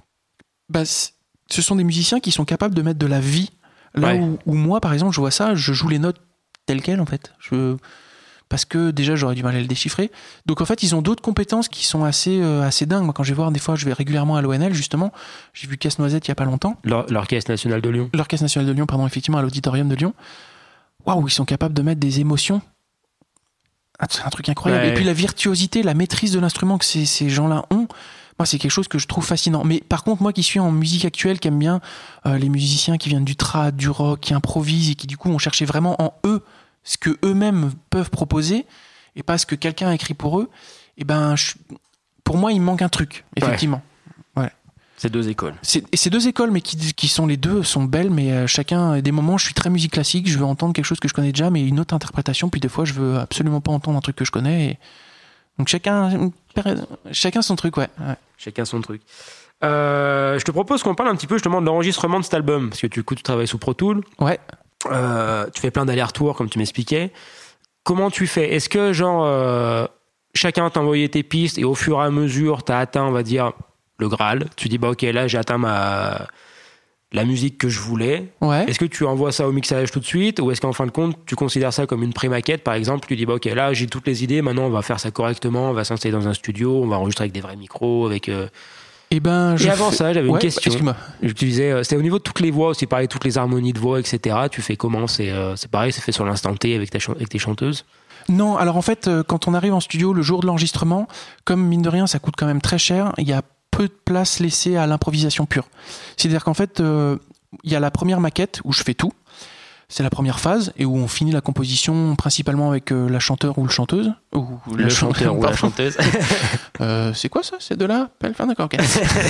bah, ce sont des musiciens qui sont capables de mettre de la vie. Là ouais. où, où moi, par exemple, je vois ça, je joue les notes telles quelles, en fait. Je, parce que déjà, j'aurais du mal à le déchiffrer. Donc, en fait, ils ont d'autres compétences qui sont assez, euh, assez dingues. Moi, quand je vais voir, des fois, je vais régulièrement à l'O N L, justement. J'ai vu Casse-Noisette il y a pas longtemps. L'Or- L'Orchestre National de Lyon. L'Orchestre National de Lyon, pardon, effectivement, à l'Auditorium de Lyon. Waouh, ils sont capables de mettre des émotions. C'est un truc incroyable. Ouais. Et puis la virtuosité, la maîtrise de l'instrument que ces, ces gens-là ont, moi, c'est quelque chose que je trouve fascinant. Mais par contre, moi qui suis en musique actuelle, qui aime bien euh, les musiciens qui viennent du trad, du rock, qui improvisent et qui du coup ont cherché vraiment en eux ce que eux-mêmes peuvent proposer et pas ce que quelqu'un a écrit pour eux, et ben, je, pour moi, il me manque un truc, effectivement. Ouais. C'est deux écoles. C'est, c'est deux écoles, mais qui, qui sont les deux, sont belles, mais euh, chacun, des moments, je suis très musique classique, je veux entendre quelque chose que je connais déjà, mais une autre interprétation, puis des fois, je veux absolument pas entendre un truc que je connais. Et... Donc chacun, chacun son truc, ouais. ouais. Chacun son truc. Euh, je te propose qu'on parle un petit peu justement de l'enregistrement de cet album, parce que du coup, tu travailles sous Pro Tools. Ouais. Euh, tu fais plein d'allers-retours, comme tu m'expliquais. Comment tu fais ? Est-ce que, genre, euh, chacun t'a envoyé tes pistes et au fur et à mesure, t'as atteint, on va dire, le Graal, tu dis bah ok là j'ai atteint ma la musique que je voulais. Ouais. Est-ce que tu envoies ça au mixage tout de suite ou est-ce qu'en fin de compte, tu considères ça comme une pré-maquette, par exemple, tu dis, bah, ok, là, j'ai toutes les idées, maintenant, on va faire ça correctement, on va s'installer dans un studio, on va enregistrer avec des vrais micros, avec... Euh... Et, ben, et avant fais... ça, j'avais ouais, une question. Excuse-moi. Je te disais, euh, c'était au niveau de toutes les voix, aussi pareil, toutes les harmonies de voix, et cetera. Tu fais comment? C'est, euh, c'est pareil, c'est fait sur l'instant T avec, ta ch- avec tes chanteuses? Non, alors en fait, euh, quand on arrive en studio le jour de l'enregistrement, comme mine de rien, ça coûte quand même très cher, il y a peu de place laissée à l'improvisation pure. C'est-à-dire qu'en fait, euh, il y a la première maquette où je fais tout. C'est la première phase et où on finit la composition principalement avec euh, la chanteur ou le chanteuse. Ou le la chanteur ou la chanteuse. euh, c'est quoi ça? C'est de là? Enfin, d'accord, ok.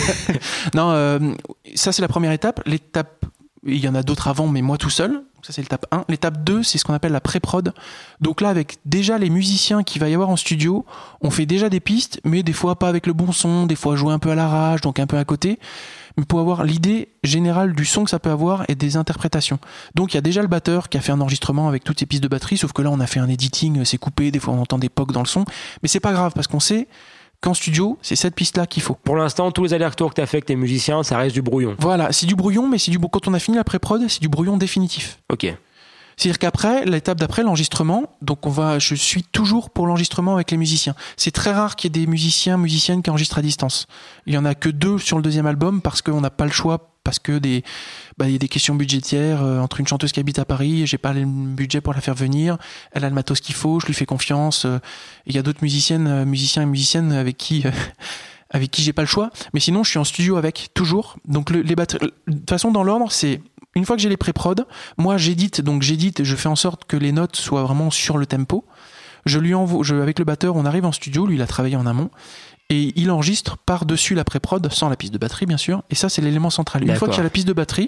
Non, euh, ça c'est la première étape. L'étape, il y en a d'autres avant, mais moi tout seul. Ça c'est l'étape un. L'étape deux, c'est ce qu'on appelle la pré-prod. Donc là, avec déjà les musiciens qu'il va y avoir en studio, on fait déjà des pistes, mais des fois pas avec le bon son, des fois jouer un peu à l'arrache, donc un peu à côté. Mais pour avoir l'idée générale du son que ça peut avoir et des interprétations. Donc il y a déjà le batteur qui a fait un enregistrement avec toutes ces pistes de batterie, sauf que là on a fait un editing, c'est coupé, des fois on entend des pocs dans le son, mais c'est pas grave parce qu'on sait qu'en studio, c'est cette piste-là qu'il faut. Pour l'instant, tous les allers-retours que tu as fait avec tes musiciens, ça reste du brouillon. Voilà, c'est du brouillon, mais c'est du quand on a fini la pré-prod, c'est du brouillon définitif. Ok. C'est-à-dire qu'après, l'étape d'après, l'enregistrement, donc on va, je suis toujours pour l'enregistrement avec les musiciens. C'est très rare qu'il y ait des musiciens, musiciennes qui enregistrent à distance. Il y en a que deux sur le deuxième album parce qu'on n'a pas le choix, parce que des, bah, il y a des questions budgétaires euh, entre une chanteuse qui habite à Paris, j'ai pas le budget pour la faire venir, elle a le matos qu'il faut, je lui fais confiance. Euh, il y a d'autres musiciennes, euh, musiciens et musiciennes avec qui. Euh, avec qui j'ai pas le choix, mais sinon je suis en studio avec, toujours. Donc le, les batteurs, de toute façon dans l'ordre, c'est une fois que j'ai les pré-prod, moi j'édite, donc j'édite, je fais en sorte que les notes soient vraiment sur le tempo. Je lui envoie, je, avec le batteur, on arrive en studio, lui il a travaillé en amont, et il enregistre par-dessus la pré-prod, sans la piste de batterie bien sûr, et ça c'est l'élément central. Une D'accord. fois qu'il y a la piste de batterie...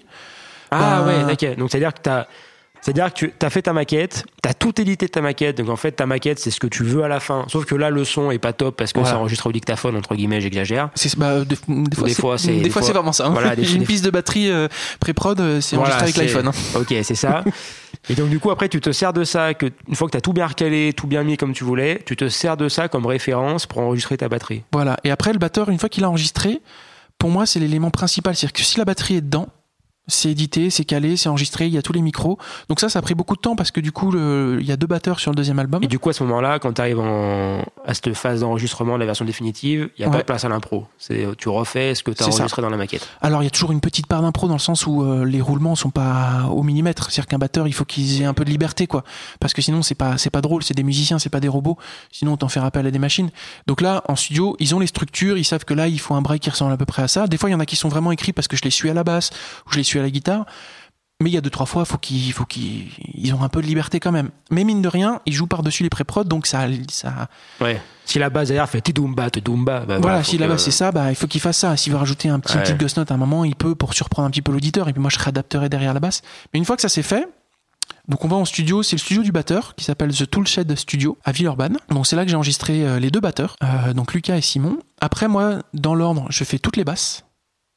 Ah bah... ouais, d'accord. Donc c'est-à-dire que t'as... C'est-à-dire que tu as fait ta maquette, tu as tout édité de ta maquette, donc en fait ta maquette c'est ce que tu veux à la fin, sauf que là le son est pas top parce que voilà. ça enregistre au dictaphone, entre guillemets, j'exagère. C'est, bah, des, des, fois, des, c'est, fois, c'est, des, des fois fois c'est vraiment ça. Hein. Voilà, des, une des... piste de batterie euh, pré-prod, euh, c'est voilà, enregistré avec c'est... l'iPhone. Hein. Ok, c'est ça. Et donc du coup après tu te sers de ça, que, une fois que tu as tout bien recalé, tout bien mis comme tu voulais, tu te sers de ça comme référence pour enregistrer ta batterie. Voilà, et après le batteur, une fois qu'il a enregistré, pour moi c'est l'élément principal, c'est-à-dire que si la batterie est dedans, c'est édité, c'est calé, c'est enregistré, il y a tous les micros. Donc ça, ça a pris beaucoup de temps parce que du coup, le, il y a deux batteurs sur le deuxième album. Et du coup, à ce moment-là, quand tu arrives en, à cette phase d'enregistrement de la version définitive, il n'y a ouais. pas de place à l'impro. C'est, tu refais ce que tu as enregistré ça. Dans la maquette. Alors, il y a toujours une petite part d'impro dans le sens où euh, les roulements sont pas au millimètre. C'est-à-dire qu'un batteur, il faut qu'il ait un peu de liberté, quoi. Parce que sinon, c'est pas, c'est pas drôle, c'est des musiciens, c'est pas des robots. Sinon, on t'en fait appel à des machines. Donc là, en studio, ils ont les structures, ils savent que là, il faut un break qui ressemble à peu près à ça. Des fois, il y en a qui sont vraiment écrits parce que je les suis à la basse ou je les suis à la guitare. Mais il y a deux, trois fois, faut qu'ils, faut qu'ils, ils ont un peu de liberté quand même. Mais mine de rien, ils jouent par-dessus les pré-prod, donc ça, ça. Ouais. Si la base derrière fait Tidumba, Tidumba, bah voilà, voilà. Si la base c'est ça, bah, il faut qu'il fasse ça. S'il veut rajouter un petit, ouais. petite ghost note à un moment, il peut pour surprendre un petit peu l'auditeur, et puis moi je réadapterai derrière la basse. Mais une fois que ça c'est fait, donc on va en studio, c'est le studio du batteur, qui s'appelle The Toolshed Studio, à Villeurbanne. Donc c'est là que j'ai enregistré euh, les deux batteurs, euh, donc Lucas et Simon. Après, moi, dans l'ordre, je fais toutes les basses.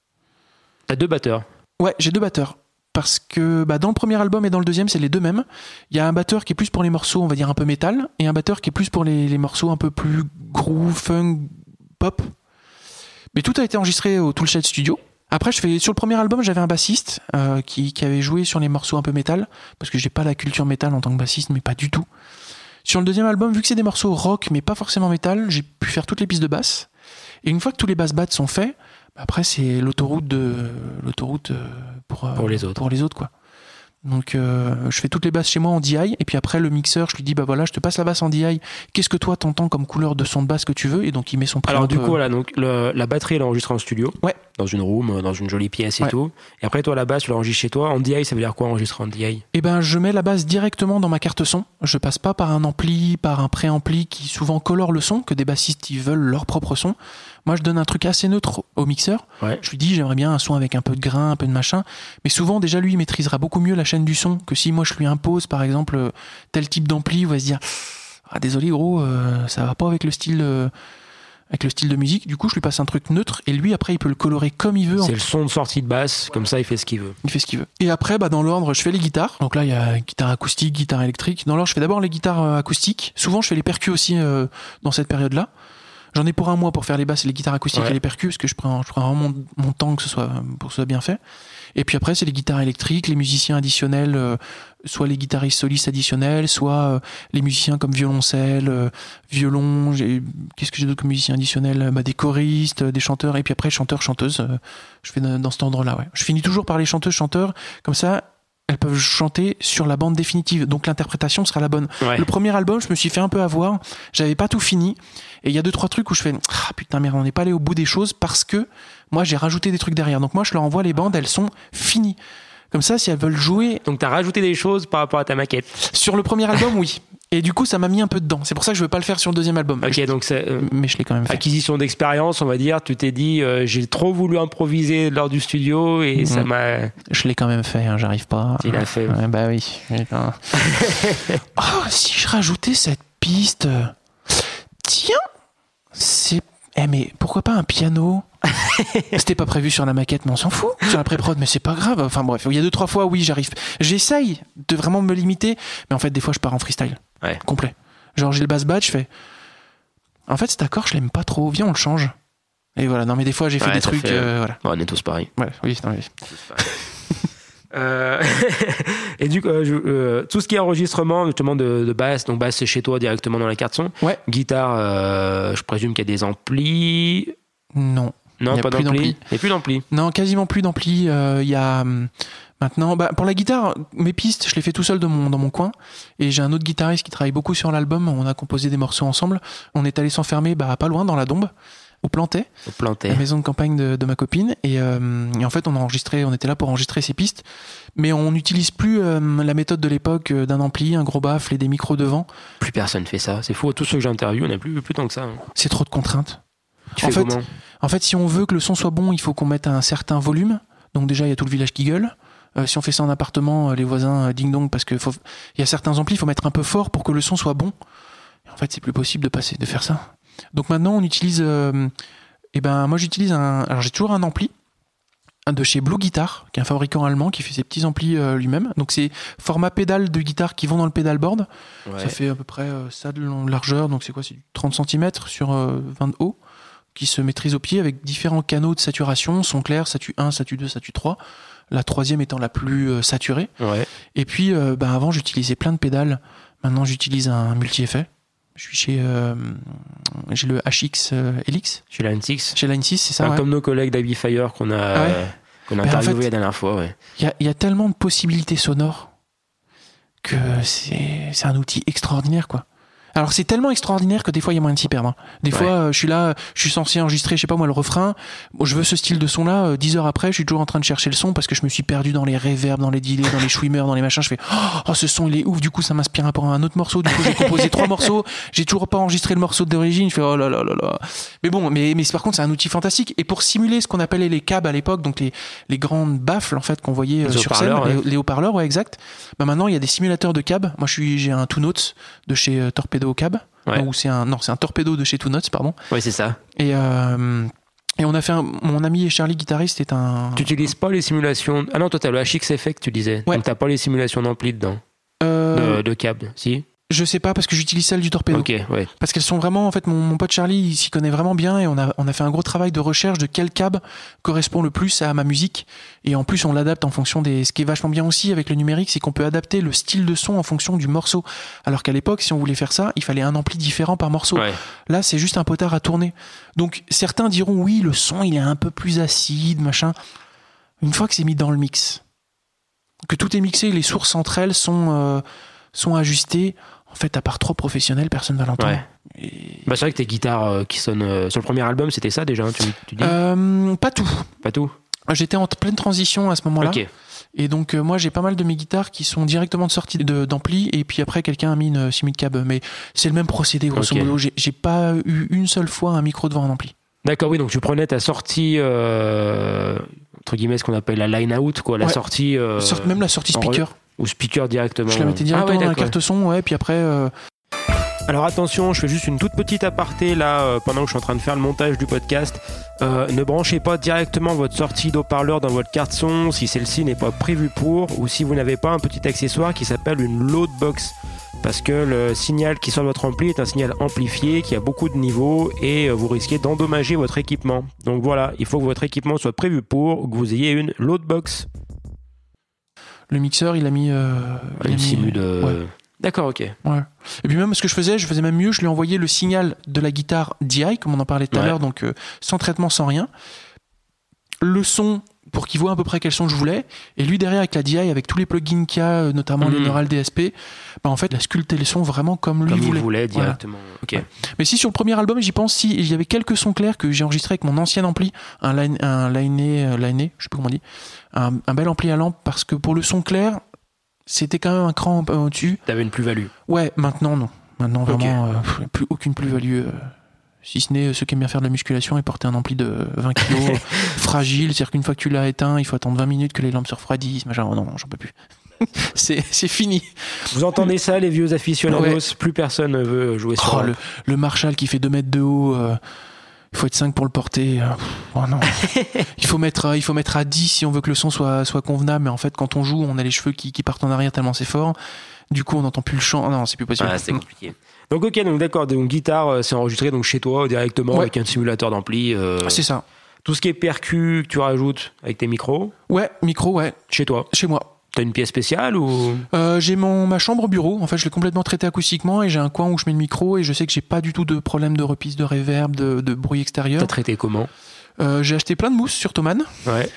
T'as deux batteurs? Ouais, j'ai deux batteurs. Parce que bah, dans le premier album et dans le deuxième, c'est les deux mêmes. Il y a un batteur qui est plus pour les morceaux, on va dire, un peu métal, et un batteur qui est plus pour les, les morceaux un peu plus groove, funk, pop. Mais tout a été enregistré au Toolshed Studio. Après, je fais, sur le premier album, j'avais un bassiste euh, qui, qui avait joué sur les morceaux un peu métal, parce que j'ai pas la culture métal en tant que bassiste, mais pas du tout. Sur le deuxième album, vu que c'est des morceaux rock, mais pas forcément métal, j'ai pu faire toutes les pistes de basse. Et une fois que tous les bass bats sont faits, après, c'est l'autoroute de l'autoroute pour, pour les autres. Pour les autres, quoi. Donc, euh, je fais toutes les basses chez moi en D I, et puis après, le mixeur, je lui dis, bah voilà, je te passe la basse en D I. Qu'est-ce que toi t'entends comme couleur de son de basse que tu veux? Et donc, il met son préamp. Alors, du coup, voilà, donc le, la batterie, elle est enregistrée en studio. Ouais. Dans une room, dans une jolie pièce et ouais. tout. Et après, toi, la basse, tu l'enregistres chez toi. En D I, ça veut dire quoi, enregistrer en D I? Eh ben, je mets la basse directement dans ma carte son. Je passe pas par un ampli, par un préampli qui souvent colore le son, que des bassistes, ils veulent leur propre son. Moi, je donne un truc assez neutre au mixeur. Ouais. Je lui dis, j'aimerais bien un son avec un peu de grain, un peu de machin. Mais souvent, déjà, lui, il maîtrisera beaucoup mieux la chaîne du son que si moi, je lui impose, par exemple, tel type d'ampli, il va se dire, ah, désolé, gros, euh, ça va pas avec le style, euh, avec le style de musique. Du coup, je lui passe un truc neutre et lui, après, il peut le colorer comme il veut. C'est en... le son de sortie de basse, comme ça, il fait ce qu'il veut. Il fait ce qu'il veut. Et après, bah, dans l'ordre, je fais les guitares. Donc là, il y a guitare acoustique, guitare électrique. Dans l'ordre, je fais d'abord les guitares acoustiques. Souvent, je fais les percus aussi euh, dans cette période-là. J'en ai pour un mois pour faire les basses et les guitares acoustiques ouais. et les percus, parce que je prends, je prends vraiment mon, mon temps que ce soit, pour que ce soit bien fait. Et puis après, c'est les guitares électriques, les musiciens additionnels, euh, soit les guitaristes solistes additionnels, soit euh, les musiciens comme violoncelle, euh, violon, j'ai, qu'est-ce que j'ai d'autre comme musiciens additionnels, bah, des choristes, des chanteurs, et puis après, chanteurs, chanteuses, euh, je fais dans cet ordre-là, ouais. Je finis toujours par les chanteuses, chanteurs, comme ça, elles peuvent chanter sur la bande définitive, donc l'interprétation sera la bonne. Ouais. Le premier album, je me suis fait un peu avoir, j'avais pas tout fini, et il y a deux trois trucs où je fais ah putain merde, on n'est pas allé au bout des choses parce que moi j'ai rajouté des trucs derrière. Donc moi je leur envoie les bandes, elles sont finies. Comme ça, si elles veulent jouer. Donc t'as rajouté des choses par rapport à ta maquette. Sur le premier album, oui. Et du coup, ça m'a mis un peu dedans. C'est pour ça que je veux pas le faire sur le deuxième album. Ok, donc c'est. Euh, mais je l'ai quand même fait. Acquisition d'expérience, on va dire. Tu t'es dit, euh, j'ai trop voulu improviser lors du studio et mmh. ça m'a. Je l'ai quand même fait. Hein, j'arrive pas. Tu l'as fait. Ouais, bah oui. Oh, si je rajoutais cette piste. Tiens, c'est. Eh mais pourquoi pas un piano? C'était pas prévu sur la maquette, mais on s'en fout. Sur la pré-prod, mais c'est pas grave. Enfin bref, il y a deux trois fois, oui, j'arrive. J'essaye de vraiment me limiter, mais en fait, des fois, je pars en freestyle. Ouais. Complet. Genre, j'ai le bass batch, je fais. En fait, cet accord, je l'aime pas trop. Viens, on le change. Et voilà. Non, mais des fois, j'ai fait ouais, des trucs. Fait... Euh, voilà. Ouais, on est tous pareils. Ouais, oui, non, oui. Euh... et du coup, euh, je, euh, tout ce qui est enregistrement justement de, de basse, donc basse c'est chez toi directement dans la carte son. Ouais. Guitare, euh, je présume qu'il y a des amplis. Non. Non, pas d'ampli. d'ampli. Il n'y a plus d'ampli. Non, quasiment plus d'ampli. Il euh, y a maintenant, bah, pour la guitare, mes pistes, je les fais tout seul dans mon dans mon coin. Et j'ai un autre guitariste qui travaille beaucoup sur l'album. On a composé des morceaux ensemble. On est allé s'enfermer, bah, pas loin dans la Dombe. Au Plantet, au Plantet, la maison de campagne de, de ma copine, et, euh, et en fait on a enregistré, on était là pour enregistrer ces pistes, mais on n'utilise plus euh, la méthode de l'époque euh, d'un ampli, un gros baffle et des micros devant. Plus personne fait ça, c'est fou. Tous ceux que j'interviewe, on n'a plus plus tant que ça. Hein. C'est trop de contraintes. Tu en fais fait, comment en fait, si on veut que le son soit bon, il faut qu'on mette un certain volume. Donc déjà il y a tout le village qui gueule. Euh, si on fait ça en appartement, les voisins euh, ding dong parce que faut, il y a certains amplis, il faut mettre un peu fort pour que le son soit bon. Et en fait, c'est plus possible de passer, de faire ça. Donc maintenant, on utilise euh, Et ben moi j'utilise un, alors j'ai toujours un ampli de chez Blue Guitar, qui est un fabricant allemand qui fait ses petits amplis euh, lui-même. Donc c'est format pédale de guitare qui vont dans le pédalboard. Ouais. Ça fait à peu près euh, ça de largeur, donc c'est quoi, c'est du trente centimètres sur euh, vingt de haut, qui se maîtrise au pied avec différents canaux de saturation, son clair, satu un, satu deux, satu trois. La troisième étant la plus euh, saturée. Ouais. Et puis euh, ben avant j'utilisais plein de pédales. Maintenant j'utilise un multi-effet. Je suis chez euh, j'ai le H X euh, Helix. Chez la N six. Chez la N six, c'est ça. Enfin, ouais. Comme nos collègues d'Abbey Fire qu'on a ah ouais. euh, qu'on a ben interviewé en fait, la dernière fois. Ouais. Il y a, y a tellement de possibilités sonores que c'est c'est un outil extraordinaire quoi. Alors c'est tellement extraordinaire que des fois il y a moyen de s'y perdre. Des ouais. fois euh, je suis là, je suis censé enregistrer, je sais pas moi, le refrain. Bon, je veux ce style de son là. Euh, dix heures après, je suis toujours en train de chercher le son parce que je me suis perdu dans les reverbs, dans les delays, dans les schwimmers, dans les machins. Je fais oh ce son il est ouf. Du coup ça m'inspire un peu un autre morceau. Du coup j'ai composé trois morceaux. J'ai toujours pas enregistré le morceau d'origine. Je fais oh là là là là. Mais bon, mais mais par contre c'est un outil fantastique. Et pour simuler ce qu'on appelait les cabs à l'époque, donc les les grandes baffles en fait qu'on voyait euh, sur scène, ouais. les, les haut-parleurs, ouais exact. Bah maintenant il y a des simulateurs de cabs. Moi je suis j'ai un Two Notes de chez euh, Torpedo Cab. Ouais. Non, c'est un non, c'est un Torpedo de chez Two Notes, pardon. Oui, c'est ça. Et euh, et on a fait un, mon ami Charlie guitariste est un. Tu utilises pas les simulations. Ah non, toi t'as le H X Effect, tu disais. Ouais. Donc t'as pas les simulations d'ampli dedans. Euh... De, de câble, si. Je sais pas parce que j'utilise celle du Torpedo. Ok, ouais. Parce qu'elles sont vraiment en fait mon, mon pote Charlie il s'y connaît vraiment bien et on a on a fait un gros travail de recherche de quel câble correspond le plus à ma musique et en plus on l'adapte en fonction des. Ce qui est vachement bien aussi avec le numérique, c'est qu'on peut adapter le style de son en fonction du morceau. Alors qu'à l'époque, si on voulait faire ça, il fallait un ampli différent par morceau. Ouais. Là, c'est juste un potard à tourner. Donc certains diront oui, le son il est un peu plus acide, machin. Une fois que c'est mis dans le mix, que tout est mixé, les sources entre elles sont euh, sont ajustées. En fait, à part trop professionnel, personne ne va l'entendre. Ouais. Et... Bah, c'est vrai que tes guitares euh, qui sonnent euh, sur le premier album, c'était ça déjà, hein, tu, tu dis euh, Pas tout. Pas tout. J'étais en pleine transition à ce moment-là. Okay. Et donc, euh, moi, j'ai pas mal de mes guitares qui sont directement de sortie de, d'ampli. Et puis après, quelqu'un a mis une simulcab. Mais c'est le même procédé, grosso okay. modo. J'ai, j'ai pas eu une seule fois un micro devant un ampli. D'accord, oui. Donc, tu prenais ta sortie, euh, entre guillemets, ce qu'on appelle la line-out, quoi. La ouais. sortie. Euh, Sort, même la sortie speaker. Ou speaker directement. Je la mettais directement ah ouais, dans la carte son, ouais, puis après. Euh... Alors attention, je fais juste une toute petite aparté là euh, pendant que je suis en train de faire le montage du podcast. Euh, ne branchez pas directement votre sortie d'haut-parleur dans votre carte son si celle-ci n'est pas prévue pour, ou si vous n'avez pas un petit accessoire qui s'appelle une load box. parce que le signal qui sort de votre ampli est un signal amplifié qui a beaucoup de niveaux et vous risquez d'endommager votre équipement. Donc voilà, il faut que votre équipement soit prévu pour, que vous ayez une loadbox. Le mixeur, il a mis... Euh, il a mis simu de... Ouais. D'accord, ok. Ouais. Et puis même ce que je faisais, je faisais même mieux, je lui envoyais le signal de la guitare D I, comme on en parlait tout à ouais. l'heure, donc euh, sans traitement, sans rien. Le son, pour qu'il voit à peu près quel son je voulais. Et lui derrière, avec la D I, avec tous les plugins qu'il y a, notamment mmh. le Neural D S P, bah, en fait, il a sculpté les sons vraiment comme lui comme voulait. il voulait directement. Voilà. Ok. Ouais. Mais si sur le premier album, j'y pense, si il y avait quelques sons clairs que j'ai enregistrés avec mon ancien ampli, un line, un liné, liné, je sais pas comment on dit, un, un bel ampli à lampe, parce que pour le son clair, c'était quand même un cran au-dessus. T'avais une plus-value. Ouais, maintenant non. Maintenant vraiment, okay. euh, plus, aucune plus-value. Euh, si ce n'est ceux qui aiment bien faire de la musculation et porter un ampli de vingt kilos, fragile, c'est-à-dire qu'une fois que tu l'as éteint, il faut attendre vingt minutes que les lampes se refroidissent, machin. Oh non, j'en peux plus. c'est, c'est fini. Vous entendez ça, les vieux aficionados, ouais. Plus personne ne veut jouer sur oh, le, le Marshall qui fait deux mètres de haut, euh, il faut être cinq pour le porter. Oh non. il, faut mettre, il faut mettre à dix si on veut que le son soit, soit convenable, mais en fait, quand on joue, on a les cheveux qui, qui partent en arrière tellement c'est fort. Du coup, on n'entend plus le chant. Oh non, c'est plus possible. Ah, c'est compliqué. Donc ok, donc d'accord, donc guitare, c'est enregistré donc chez toi directement ouais. avec un simulateur d'ampli. Euh, c'est ça. Tout ce qui est percu que tu rajoutes avec tes micros. Ouais, micro, ouais. Chez toi. Chez moi. T'as une pièce spéciale ou euh, J'ai mon ma chambre bureau. En fait, je l'ai complètement traité acoustiquement et j'ai un coin où je mets le micro et je sais que j'ai pas du tout de problème de repisse, de reverb, de, de bruit extérieur. T'as traité comment? Euh, j'ai acheté plein de mousses sur Thomann. Ouais.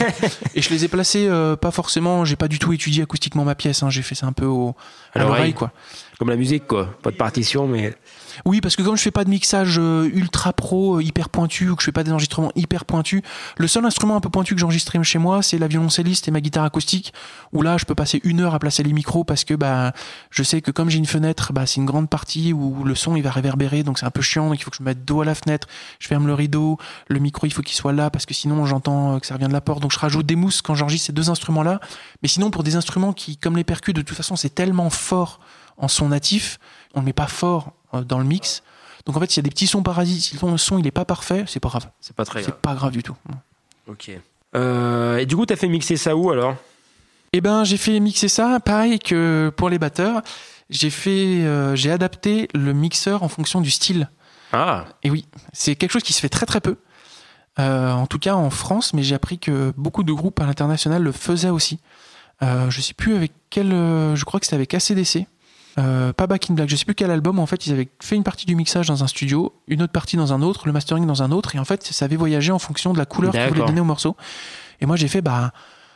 Et je les ai placées euh, pas forcément. J'ai pas du tout étudié acoustiquement ma pièce. Hein, j'ai fait ça un peu au, à, à l'oreille, l'oreille, quoi. Comme la musique, quoi. Pas de partition, mais. Oui, parce que comme je fais pas de mixage euh, ultra pro, euh, hyper pointu, ou que je fais pas des enregistrements hyper pointus, le seul instrument un peu pointu que j'enregistre chez moi, c'est la violoncelliste et ma guitare acoustique, où là, je peux passer une heure à placer les micros parce que bah, je sais que comme j'ai une fenêtre, bah, c'est une grande partie où le son il va réverbérer, donc c'est un peu chiant, donc il faut que je me mette dos à la fenêtre, je ferme le rideau, le micro il faut qu'il soit là parce que sinon j'entends que ça revient de la porte, donc je rajoute des mousses quand j'enregistre ces deux instruments-là. Mais sinon, pour des instruments qui, comme les percus, de toute façon, c'est tellement fort en son natif, on ne met pas fort dans le mix. Donc en fait, s'il y a des petits sons parasites, si le son il est pas parfait, c'est pas grave. C'est pas très grave. C'est pas grave du tout. Ok. Euh, et du coup, t'as fait mixer ça où alors? Eh ben, j'ai fait mixer ça, pareil que pour les batteurs. J'ai fait, euh, j'ai adapté le mixeur en fonction du style. Ah. Et oui, c'est quelque chose qui se fait très très peu. Euh, en tout cas en France, mais j'ai appris que beaucoup de groupes à l'international le faisaient aussi. Euh, je sais plus avec quel, euh, je crois que c'était avec A C D C. Euh, pas Back in Black, je sais plus quel album. En fait, ils avaient fait une partie du mixage dans un studio, une autre partie dans un autre, le mastering dans un autre, et en fait, ça avait voyagé en fonction de la couleur qu'ils voulaient donner au morceau. Et moi, j'ai fait, bah,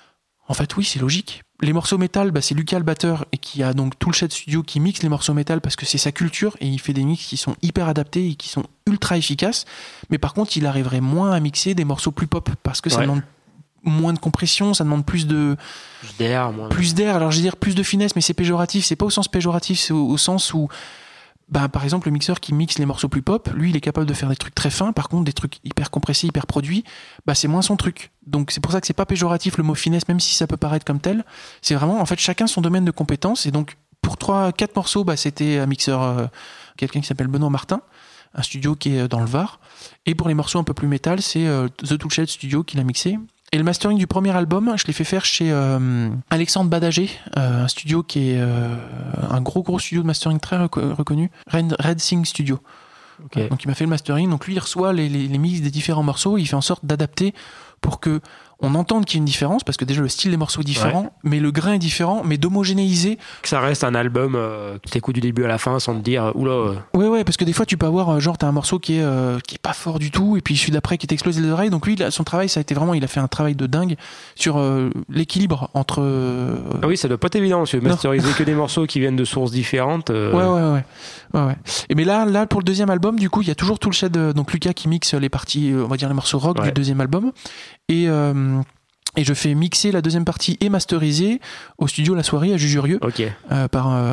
en fait, oui, c'est logique. Les morceaux métal, bah, c'est Lucas le batteur, et qui a donc tout le chat studio qui mixe les morceaux métal parce que c'est sa culture, et il fait des mix qui sont hyper adaptés et qui sont ultra efficaces. Mais par contre, il arriverait moins à mixer des morceaux plus pop parce que ça ouais. demande moins de compression, ça demande plus de plus d'air, moins plus d'air. Alors je vais dire plus de finesse, mais c'est péjoratif. C'est pas au sens péjoratif, c'est au, au sens où, bah par exemple le mixeur qui mixe les morceaux plus pop, lui il est capable de faire des trucs très fins. Par contre des trucs hyper compressés, hyper produits, bah c'est moins son truc. Donc c'est pour ça que c'est pas péjoratif le mot finesse, même si ça peut paraître comme tel. C'est vraiment en fait chacun son domaine de compétence. Et donc pour trois, quatre morceaux, bah c'était un mixeur, euh, quelqu'un qui s'appelle Benoît Martin, un studio qui est dans le Var. Et pour les morceaux un peu plus métal, c'est euh, The Toolshed Studio qui l'a mixé. Et le mastering du premier album, je l'ai fait faire chez euh, Alexandre Badagé, euh, un studio qui est euh, un gros gros studio de mastering très reco- reconnu, Red, Red Sing Studio. Okay. Donc il m'a fait le mastering. Donc lui, il reçoit les, les, les mix des différents morceaux, il fait en sorte d'adapter pour que on entende qu'il y a une différence, parce que déjà le style des morceaux est différent, ouais. mais le grain est différent, mais d'homogénéiser. Que ça reste un album euh, que t'écoutes du début à la fin sans te dire oula. Euh... Ouais, ouais, parce que des fois tu peux avoir, genre, t'as un morceau qui est, euh, qui est pas fort du tout, et puis celui d'après qui t'explose les oreilles. Donc lui, son travail, ça a été vraiment, il a fait un travail de dingue sur euh, l'équilibre entre. Euh... Ah oui, ça doit pas être évident, parce que masteriser que des morceaux qui viennent de sources différentes. Euh... Ouais, ouais, ouais. ouais, ouais. Et mais là, là, pour le deuxième album, du coup, il y a toujours tout le chat de donc Lucas qui mixe les parties, on va dire les morceaux rock ouais. du deuxième album, et. Euh, Et je fais mixer la deuxième partie et masteriser au studio La Soirée à Jujurieux okay. euh, par euh,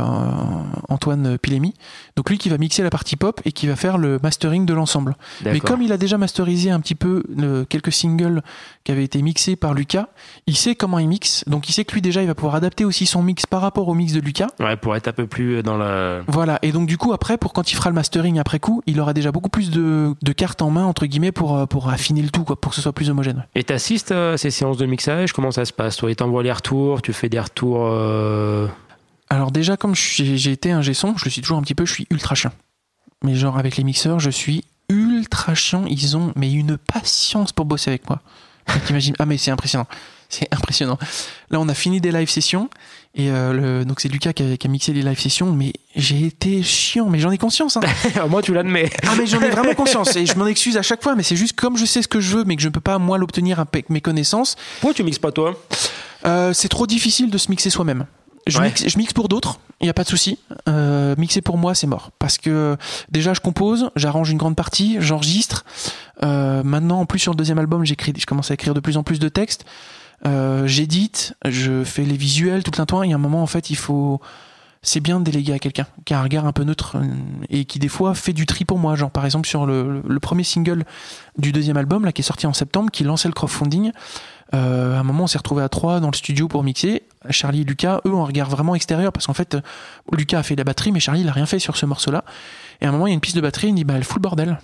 Antoine Pilémy. Donc lui qui va mixer la partie pop et qui va faire le mastering de l'ensemble. D'accord. Mais comme il a déjà masterisé un petit peu le, quelques singles qui avaient été mixés par Lucas, il sait comment il mixe. Donc il sait que lui déjà il va pouvoir adapter aussi son mix par rapport au mix de Lucas. Ouais, pour être un peu plus dans la... Voilà, et donc du coup après, pour quand il fera le mastering après coup, il aura déjà beaucoup plus de, de cartes en main entre guillemets pour, pour affiner le tout, quoi, pour que ce soit plus homogène. Et t'assistes à ces séances de mixage, comment ça se passe? Toi, ils t'envoient les retours, tu fais des retours euh... Alors déjà, comme j'ai, j'ai été ingé son, je le suis toujours un petit peu, je suis ultra chiant. Mais genre avec les mixeurs, je suis ultra chiant. Ils ont mais une patience pour bosser avec moi. T'imagines ? Ah mais c'est impressionnant. C'est impressionnant. Là, on a fini des live sessions et euh, le, donc c'est Lucas qui a, qui a mixé les live sessions. Mais j'ai été chiant, mais j'en ai conscience. Hein. Moi, tu l'admets. Ah mais j'en ai vraiment conscience et je m'en excuse à chaque fois. Mais c'est juste comme je sais ce que je veux, mais que je ne peux pas moi l'obtenir avec mes connaissances. Pourquoi tu mixes pas toi ? euh, C'est trop difficile de se mixer soi-même. Je, ouais. mixe, je mixe pour d'autres, il n'y a pas de souci. Euh, mixer pour moi, c'est mort. Parce que déjà, je compose, j'arrange une grande partie, j'enregistre. Euh, maintenant, en plus, sur le deuxième album, j'écris, je commence à écrire de plus en plus de textes. Euh, j'édite, je fais les visuels tout le temps. Il y a un moment, en fait, il faut... C'est bien de déléguer à quelqu'un qui a un regard un peu neutre et qui, des fois, fait du tri pour moi. Genre, par exemple, sur le, le premier single du deuxième album, là, qui est sorti en septembre, qui lançait le crowdfunding. Euh, à un moment, on s'est retrouvés à trois dans le studio pour mixer. Charlie et Lucas, eux, ont un regard vraiment extérieur parce qu'en fait, Lucas a fait la batterie, mais Charlie, il a rien fait sur ce morceau-là. Et à un moment, il y a une piste de batterie, il me dit, bah, elle fout le bordel.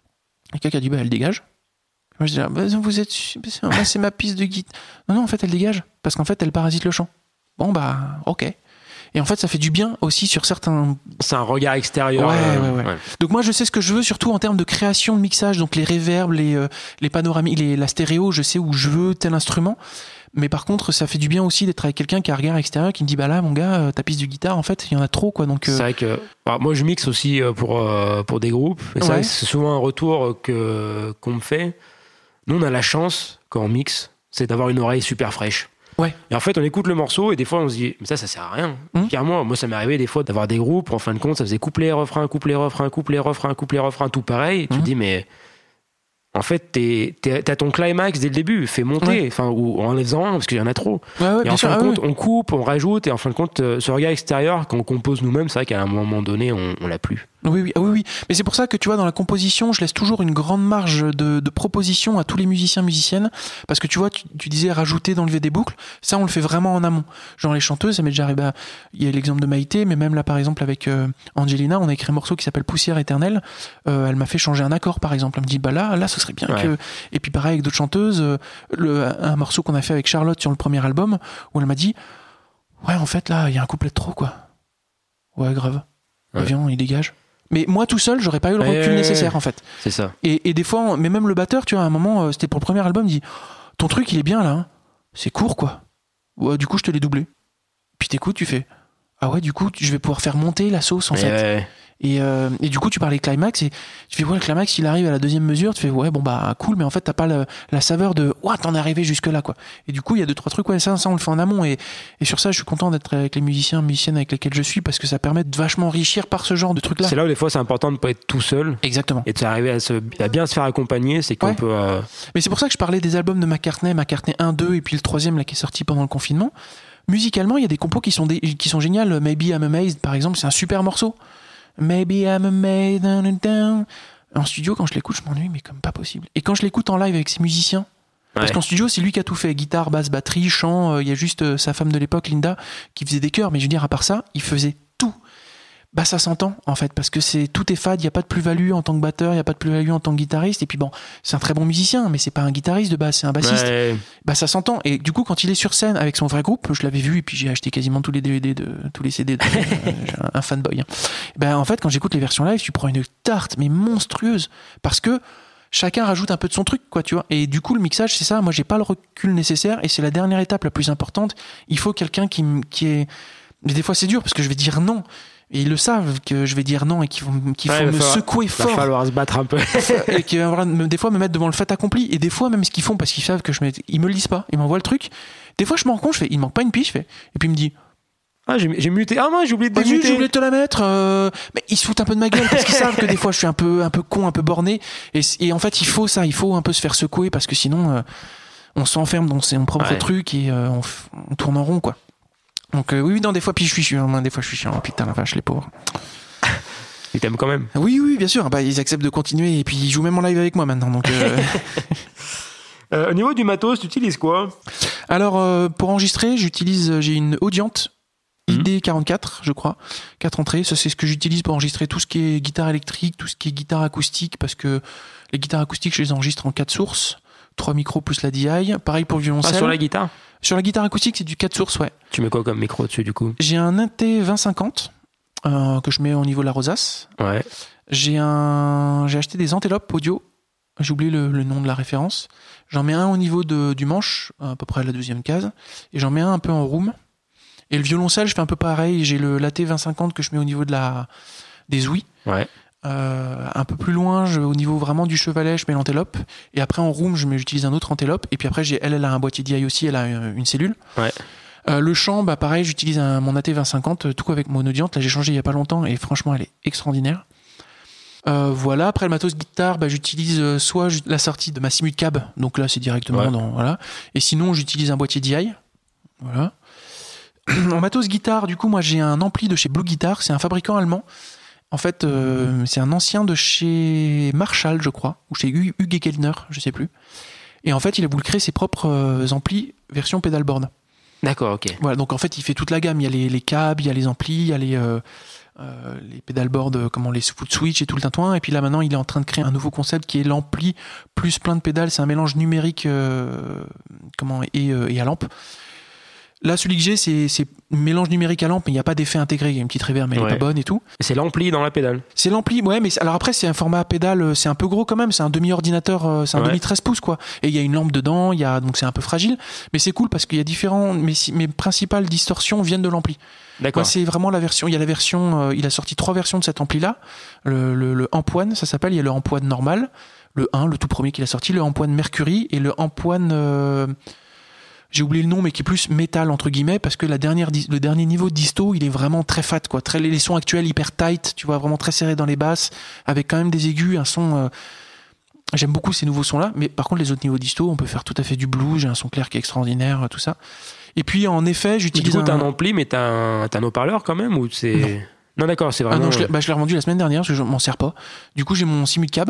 Et quelqu'un a dit, bah, elle dégage. Moi, je dis, bah, vous êtes, bah, c'est ma piste de guitare. Non, non, en fait, elle dégage parce qu'en fait, elle parasite le chant. Bon, bah, ok. Et en fait, ça fait du bien aussi sur certains... C'est un regard extérieur. Ouais, euh, ouais, ouais, ouais. Donc moi, je sais ce que je veux, surtout en termes de création de mixage. Donc les reverbs, les, euh, les panoramiques, les, la stéréo, je sais où je veux tel instrument. Mais par contre, ça fait du bien aussi d'être avec quelqu'un qui a un regard extérieur, qui me dit, bah là, mon gars, ta piste de guitare, en fait, il y en a trop, quoi. Donc, euh... c'est vrai que... Alors, moi, je mixe aussi pour, euh, pour des groupes. Et c'est, ouais. vrai que c'est souvent un retour que, qu'on me fait. Nous, on a la chance, quand on mixe, c'est d'avoir une oreille super fraîche. Ouais. Et en fait, on écoute le morceau et des fois, on se dit, mais ça, ça sert à rien. Mmh. Carrément, moi, ça m'est arrivé des fois d'avoir des groupes où, en fin de compte, ça faisait couplet, refrain, couplet, refrain, couplet, refrain, couplet, refrain, tout pareil. Et tu mmh. te dis, mais en fait, t'es, t'es, t'as ton climax dès le début, fais monter, enfin, ouais. ou en les faisant un, parce qu'il y en a trop. Ouais, ouais, et en fin de sûr, compte, ouais. on coupe, on rajoute, et en fin de compte, ce regard extérieur, quand on compose nous-mêmes, c'est vrai qu'à un moment donné, on, on l'a plus. Oui, oui, oui, oui. Mais c'est pour ça que tu vois, dans la composition, je laisse toujours une grande marge de, de proposition à tous les musiciens, musiciennes. Parce que tu vois, tu, tu disais rajouter, d'enlever des boucles. Ça, on le fait vraiment en amont. Genre les chanteuses, ça m'est déjà arrivé. Bah, il y a l'exemple de Maïté, mais même là, par exemple, avec euh, Angelina, on a écrit un morceau qui s'appelle Poussière éternelle. Euh, elle m'a fait changer un accord, par exemple. Elle me dit, bah là, là, ce serait bien ouais. que. Et puis pareil avec d'autres chanteuses, euh, le, un morceau qu'on a fait avec Charlotte sur le premier album, où elle m'a dit, ouais, en fait, là, il y a un couplet de trop, quoi. Ouais, grave. Ouais. Viens, il dégage. Mais moi tout seul, j'aurais pas eu le recul euh, nécessaire en fait. C'est ça. Et, et des fois, mais même le batteur, tu vois, à un moment, c'était pour le premier album, il dit ton truc il est bien là, hein. C'est court quoi. Ouais, du coup je te l'ai doublé. Puis t'écoutes, tu fais ah ouais, du coup je vais pouvoir faire monter la sauce en mais fait. Ouais. Et, euh, et du coup tu parlais climax et tu fais ouais le climax il arrive à la deuxième mesure, tu fais ouais bon bah cool, mais en fait t'as pas la, la saveur de ouais t'en es arrivé jusque là quoi. Et du coup il y a deux trois trucs ouais ça, ça on le fait en amont et, et sur ça je suis content d'être avec les musiciens musiciennes avec lesquels je suis parce que ça permet de vachement enrichir par ce genre de trucs là. C'est là où des fois c'est important de pas être tout seul. Exactement. Et de s'arriver à, se, à bien se faire accompagner, c'est qu'on ouais. peut. Euh... Mais c'est pour ça que je parlais des albums de McCartney, McCartney un, deux et puis le troisième là qui est sorti pendant le confinement. Musicalement il y a des compos qui sont des, qui sont géniales. Maybe I'm Amazed par exemple c'est un super morceau. Maybe I'm amazed down and down. En studio, quand je l'écoute, je m'ennuie, mais comme pas possible. Et quand je l'écoute en live avec ses musiciens, ouais. parce qu'en studio, c'est lui qui a tout fait. Guitare, basse, batterie, chant. Il euh, y a juste euh, sa femme de l'époque, Linda, qui faisait des chœurs. Mais je veux dire, à part ça, il faisait tout. Bah, ça s'entend, en fait, parce que c'est, tout est fade. Il n'y a pas de plus-value en tant que batteur, il n'y a pas de plus-value en tant que guitariste. Et puis bon, c'est un très bon musicien, mais c'est pas un guitariste de base, c'est un bassiste. Ouais. Bah, ça s'entend. Et du coup, quand il est sur scène avec son vrai groupe, je l'avais vu, et puis j'ai acheté quasiment tous les D V D de, tous les C D de, euh, un fanboy. Hein. Bah, en fait, quand j'écoute les versions live, tu prends une tarte, mais monstrueuse. Parce que, chacun rajoute un peu de son truc, quoi, tu vois. Et du coup, le mixage, c'est ça. Moi, j'ai pas le recul nécessaire, et c'est la dernière étape la plus importante. Il faut quelqu'un qui, qui est, mais des fois, c'est dur, parce que je vais dire non. Et ils le savent que je vais dire non et qu'il faut, qu'il faut ouais, me falloir, secouer fort. Il va falloir se battre un peu. Et qu'il va des fois me mettre devant le fait accompli. Et des fois, même ce qu'ils font, parce qu'ils savent que je mets, ils me le disent pas, ils m'envoient le truc. Des fois, je me rends compte, je fais, il manque pas une pige, je fais. Et puis il me dit, ah, j'ai, j'ai muté. Ah, moi, j'ai oublié de démuter. J'ai oublié de te la mettre. Euh... Mais ils se foutent un peu de ma gueule parce qu'ils savent que des fois, je suis un peu, un peu con, un peu borné. Et, et en fait, il faut ça, il faut un peu se faire secouer parce que sinon, euh, on s'enferme dans son propre ouais. truc et euh, on, on tourne en rond, quoi. Donc euh, oui, non, des fois, puis je suis chiant, des fois je suis chiant. Oh, putain, la vache, les pauvres. Ils t'aiment quand même. Oui, oui, bien sûr. Bah, ils acceptent de continuer et puis ils jouent même en live avec moi maintenant. Donc. Euh... euh, au niveau du matos, tu utilises quoi ? Alors, euh, pour enregistrer, j'utilise, j'ai une Audient mmh. I D quarante-quatre, je crois, quatre entrées. Ça, c'est ce que j'utilise pour enregistrer tout ce qui est guitare électrique, tout ce qui est guitare acoustique, parce que les guitares acoustiques, je les enregistre en quatre sources. trois micros plus la D I. Pareil pour le violoncelle. Ah, sur la guitare? Sur la guitare acoustique, c'est du quatre sources, ouais. Tu mets quoi comme micro dessus, du coup? J'ai un Inté vingt cinquante euh, que je mets au niveau de la rosace. Ouais. J'ai, un... J'ai acheté des Antelope audio. J'ai oublié le, le nom de la référence. J'en mets un au niveau de, du manche, à peu près à la deuxième case. Et j'en mets un un peu en room. Et le violoncelle, je fais un peu pareil. J'ai le Laté vingt cinquante que je mets au niveau de la... des ouïes. Ouais. Euh, un peu plus loin, je, au niveau vraiment du chevalet, je mets l'Antelope. Et après en room, je mets, j'utilise un autre Antelope. Et puis après, j'ai, elle, elle a un boîtier D I aussi, elle a une, une cellule. Ouais. Euh, le chant, bah pareil, j'utilise un, mon A T vingt cinquante, tout avec mon audiente. Là, j'ai changé il y a pas longtemps et franchement, elle est extraordinaire. Euh, voilà. Après le matos guitare, bah, j'utilise euh, soit la sortie de ma Simut Cab, donc là c'est directement ouais. dans voilà. Et sinon, j'utilise un boîtier D I. Voilà. En matos guitare, du coup, moi j'ai un ampli de chez Blue Guitar, c'est un fabricant allemand. En fait, euh, c'est un ancien de chez Marshall, je crois, ou chez Hugues Kellner, je sais plus. Et en fait, il a voulu créer ses propres euh, amplis version pedalboard. D'accord, ok. Voilà, donc en fait, il fait toute la gamme. Il y a les, les câbles, il y a les amplis, il y a les, euh, euh, les pedalboards, euh, comment les foot switch et tout le tintouin. Et puis là, maintenant, il est en train de créer un nouveau concept qui est l'ampli plus plein de pédales. C'est un mélange numérique euh, comment, et, euh, et à lampe. Là, celui que j'ai, c'est, c'est mélange numérique à lampe, mais il n'y a pas d'effet intégré. Il y a une petite reverb, mais elle ouais. n'est pas bonne et tout. Et c'est l'ampli dans la pédale. C'est l'ampli, ouais, mais alors après, c'est un format pédale, c'est un peu gros quand même. C'est un demi-ordinateur, c'est un ouais. demi treize pouces, quoi. Et il y a une lampe dedans, il y a, donc c'est un peu fragile. Mais c'est cool parce qu'il y a différents, mes, mes principales distorsions viennent de l'ampli. D'accord. Moi, c'est vraiment la version, il y a la version, euh, il a sorti trois versions de cet ampli-là. Le, le, le Amp One, ça s'appelle, il y a le Amp One normal, le un, le tout premier qu'il a sorti, le Amp One Mercury et le Amp One, euh, j'ai oublié le nom, mais qui est plus métal entre guillemets, parce que la dernière, le dernier niveau de disto, il est vraiment très fat, quoi. Très, les sons actuels hyper tight, tu vois, vraiment très serré dans les basses, avec quand même des aigus, un son. Euh, j'aime beaucoup ces nouveaux sons-là, mais par contre les autres niveaux disto, on peut faire tout à fait du blues. J'ai un son clair qui est extraordinaire, tout ça. Et puis en effet, j'utilise. Mais du coup, un... t'as un ampli, mais t'as un, t'as un haut-parleur quand même, ou c'est. Non, non d'accord, c'est vraiment. Ah non, je l'ai, bah, je l'ai revendu la semaine dernière, parce que je m'en sers pas. Du coup, j'ai mon Simut Cab.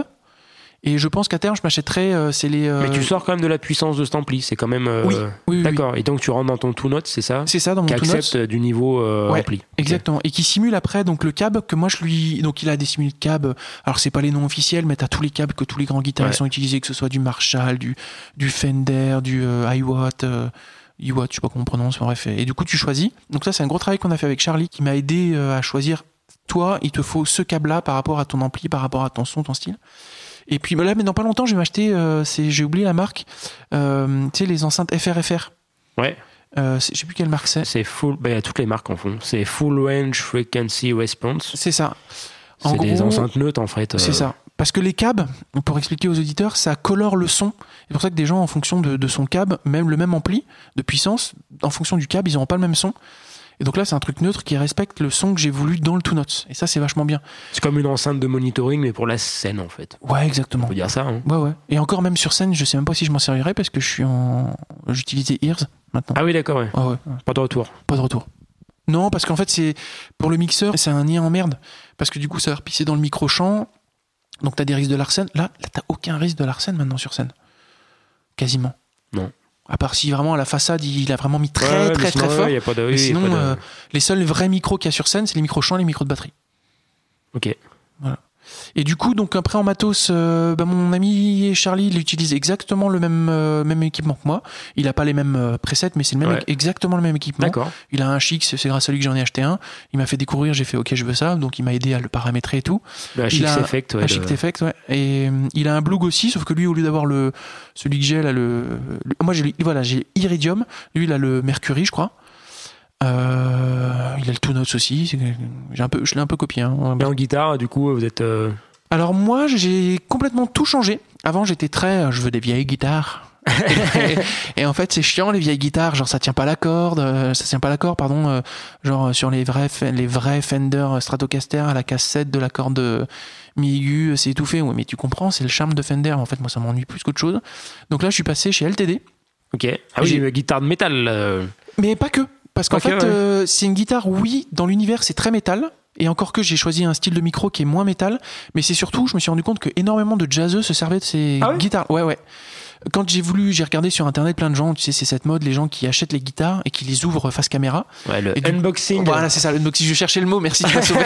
Et je pense qu'à terme, je m'achèterai, euh, c'est les... Euh... Mais tu sors quand même de la puissance de cet ampli, c'est quand même... Euh... Oui, oui, oui. D'accord, oui. Et donc tu rentres dans ton two notes, c'est ça? C'est ça, dans mon two notes. Qui accepte du niveau euh, ouais, ampli. Exactement. Okay. Et qui simule après, donc le cab que moi je lui... Donc il a des simules cab, alors c'est pas les noms officiels, mais t'as tous les câbles que tous les grands guitaristes ouais. ont utilisés, que ce soit du Marshall, du, du Fender, du euh, iWatt... Euh... iWatt, je sais pas comment on prononce, bref. Et du coup, tu choisis. Donc ça, c'est un gros travail qu'on a fait avec Charlie, qui m'a aidé euh, à choisir. Toi, il te faut ce câble-là par rapport à ton ampli, par rapport à ton son, ton style. Et puis là, mais dans pas longtemps, je vais m'acheter, euh, c'est, j'ai oublié la marque, euh, tu sais, les enceintes F R F R. Ouais. Euh, je sais plus quelle marque c'est. C'est full, bah, toutes les marques en font. C'est Full Range Frequency Response. C'est ça. En c'est gros, des enceintes neutres en fait. Euh... C'est ça. Parce que les câbles, pour expliquer aux auditeurs, ça colore le son. C'est pour ça que des gens, en fonction de, de son câble, même le même ampli de puissance, en fonction du câble, ils n'auront pas le même son. Et donc là, c'est un truc neutre qui respecte le son que j'ai voulu dans le two notes. Et ça, c'est vachement bien. C'est comme une enceinte de monitoring, mais pour la scène, en fait. Ouais, exactement. On peut dire ça, hein. Ouais, ouais. Et encore, même sur scène, je sais même pas si je m'en servirais parce que je suis en. J'utilisais Ears maintenant. Ah oui, d'accord, ouais. Ah ouais. Pas de retour. Pas de retour. Non, parce qu'en fait, c'est. Pour le mixeur, c'est un nid en merde. Parce que du coup, ça va repisser dans le micro-champ. Donc t'as des risques de Larsen. Là, là, t'as aucun risque de Larsen maintenant sur scène. Quasiment. Non. À part si vraiment à la façade il a vraiment mis très ouais, très sinon, très fort. Ouais, y a pas de, mais oui, sinon, y a pas de... euh, les seuls vrais micros qu'il y a sur scène, c'est les micros chants et les micros de batterie. Ok. Voilà. Et du coup, donc après en matos, euh, bah, mon ami Charlie, il utilise exactement le même euh, même équipement que moi. Il a pas les mêmes euh, presets, mais c'est le même ouais. exactement le même équipement. D'accord. Il a un H X, c'est grâce à lui que j'en ai acheté un. Il m'a fait découvrir, j'ai fait OK, je veux ça, donc il m'a aidé à le paramétrer et tout. Le H X Effect, ouais. H X Effect, ouais. Et euh, il a un Blue aussi, sauf que lui, au lieu d'avoir le celui que j'ai là, le, le moi j'ai voilà, j'ai Iridium. Lui, il a le Mercury, je crois. Euh, il a le two notes aussi. J'ai un peu, je l'ai un peu copié. Hein. Et en guitare, du coup, vous êtes. Euh... Alors moi, j'ai complètement tout changé. Avant, j'étais très, je veux des vieilles guitares. et, et en fait, c'est chiant les vieilles guitares. Genre, ça tient pas la corde, euh, ça tient pas la corde, pardon. Euh, genre sur les vrais, les vrais Fender Stratocaster à la cassette de la corde euh, mi aiguë, c'est étouffé. Oui, mais tu comprends, c'est le charme de Fender. En fait, moi, ça m'ennuie plus qu'autre chose. Donc là, je suis passé chez L T D. Ok. Ah oui, j'ai une guitare de métal. Euh... Mais pas que. Parce qu'en okay, fait, ouais. euh, c'est une guitare, oui, dans l'univers, c'est très métal. Et encore que j'ai choisi un style de micro qui est moins métal. Mais c'est surtout, je me suis rendu compte que énormément de jazzeux se servaient de ces ah ouais guitares. Ouais, ouais. quand j'ai voulu, j'ai regardé sur internet plein de gens, tu sais, c'est cette mode, les gens qui achètent les guitares et qui les ouvrent face caméra. Ouais, le et unboxing. Du... Voilà, c'est ça, l'unboxing. Je cherchais le mot, merci, tu m'as sauvé.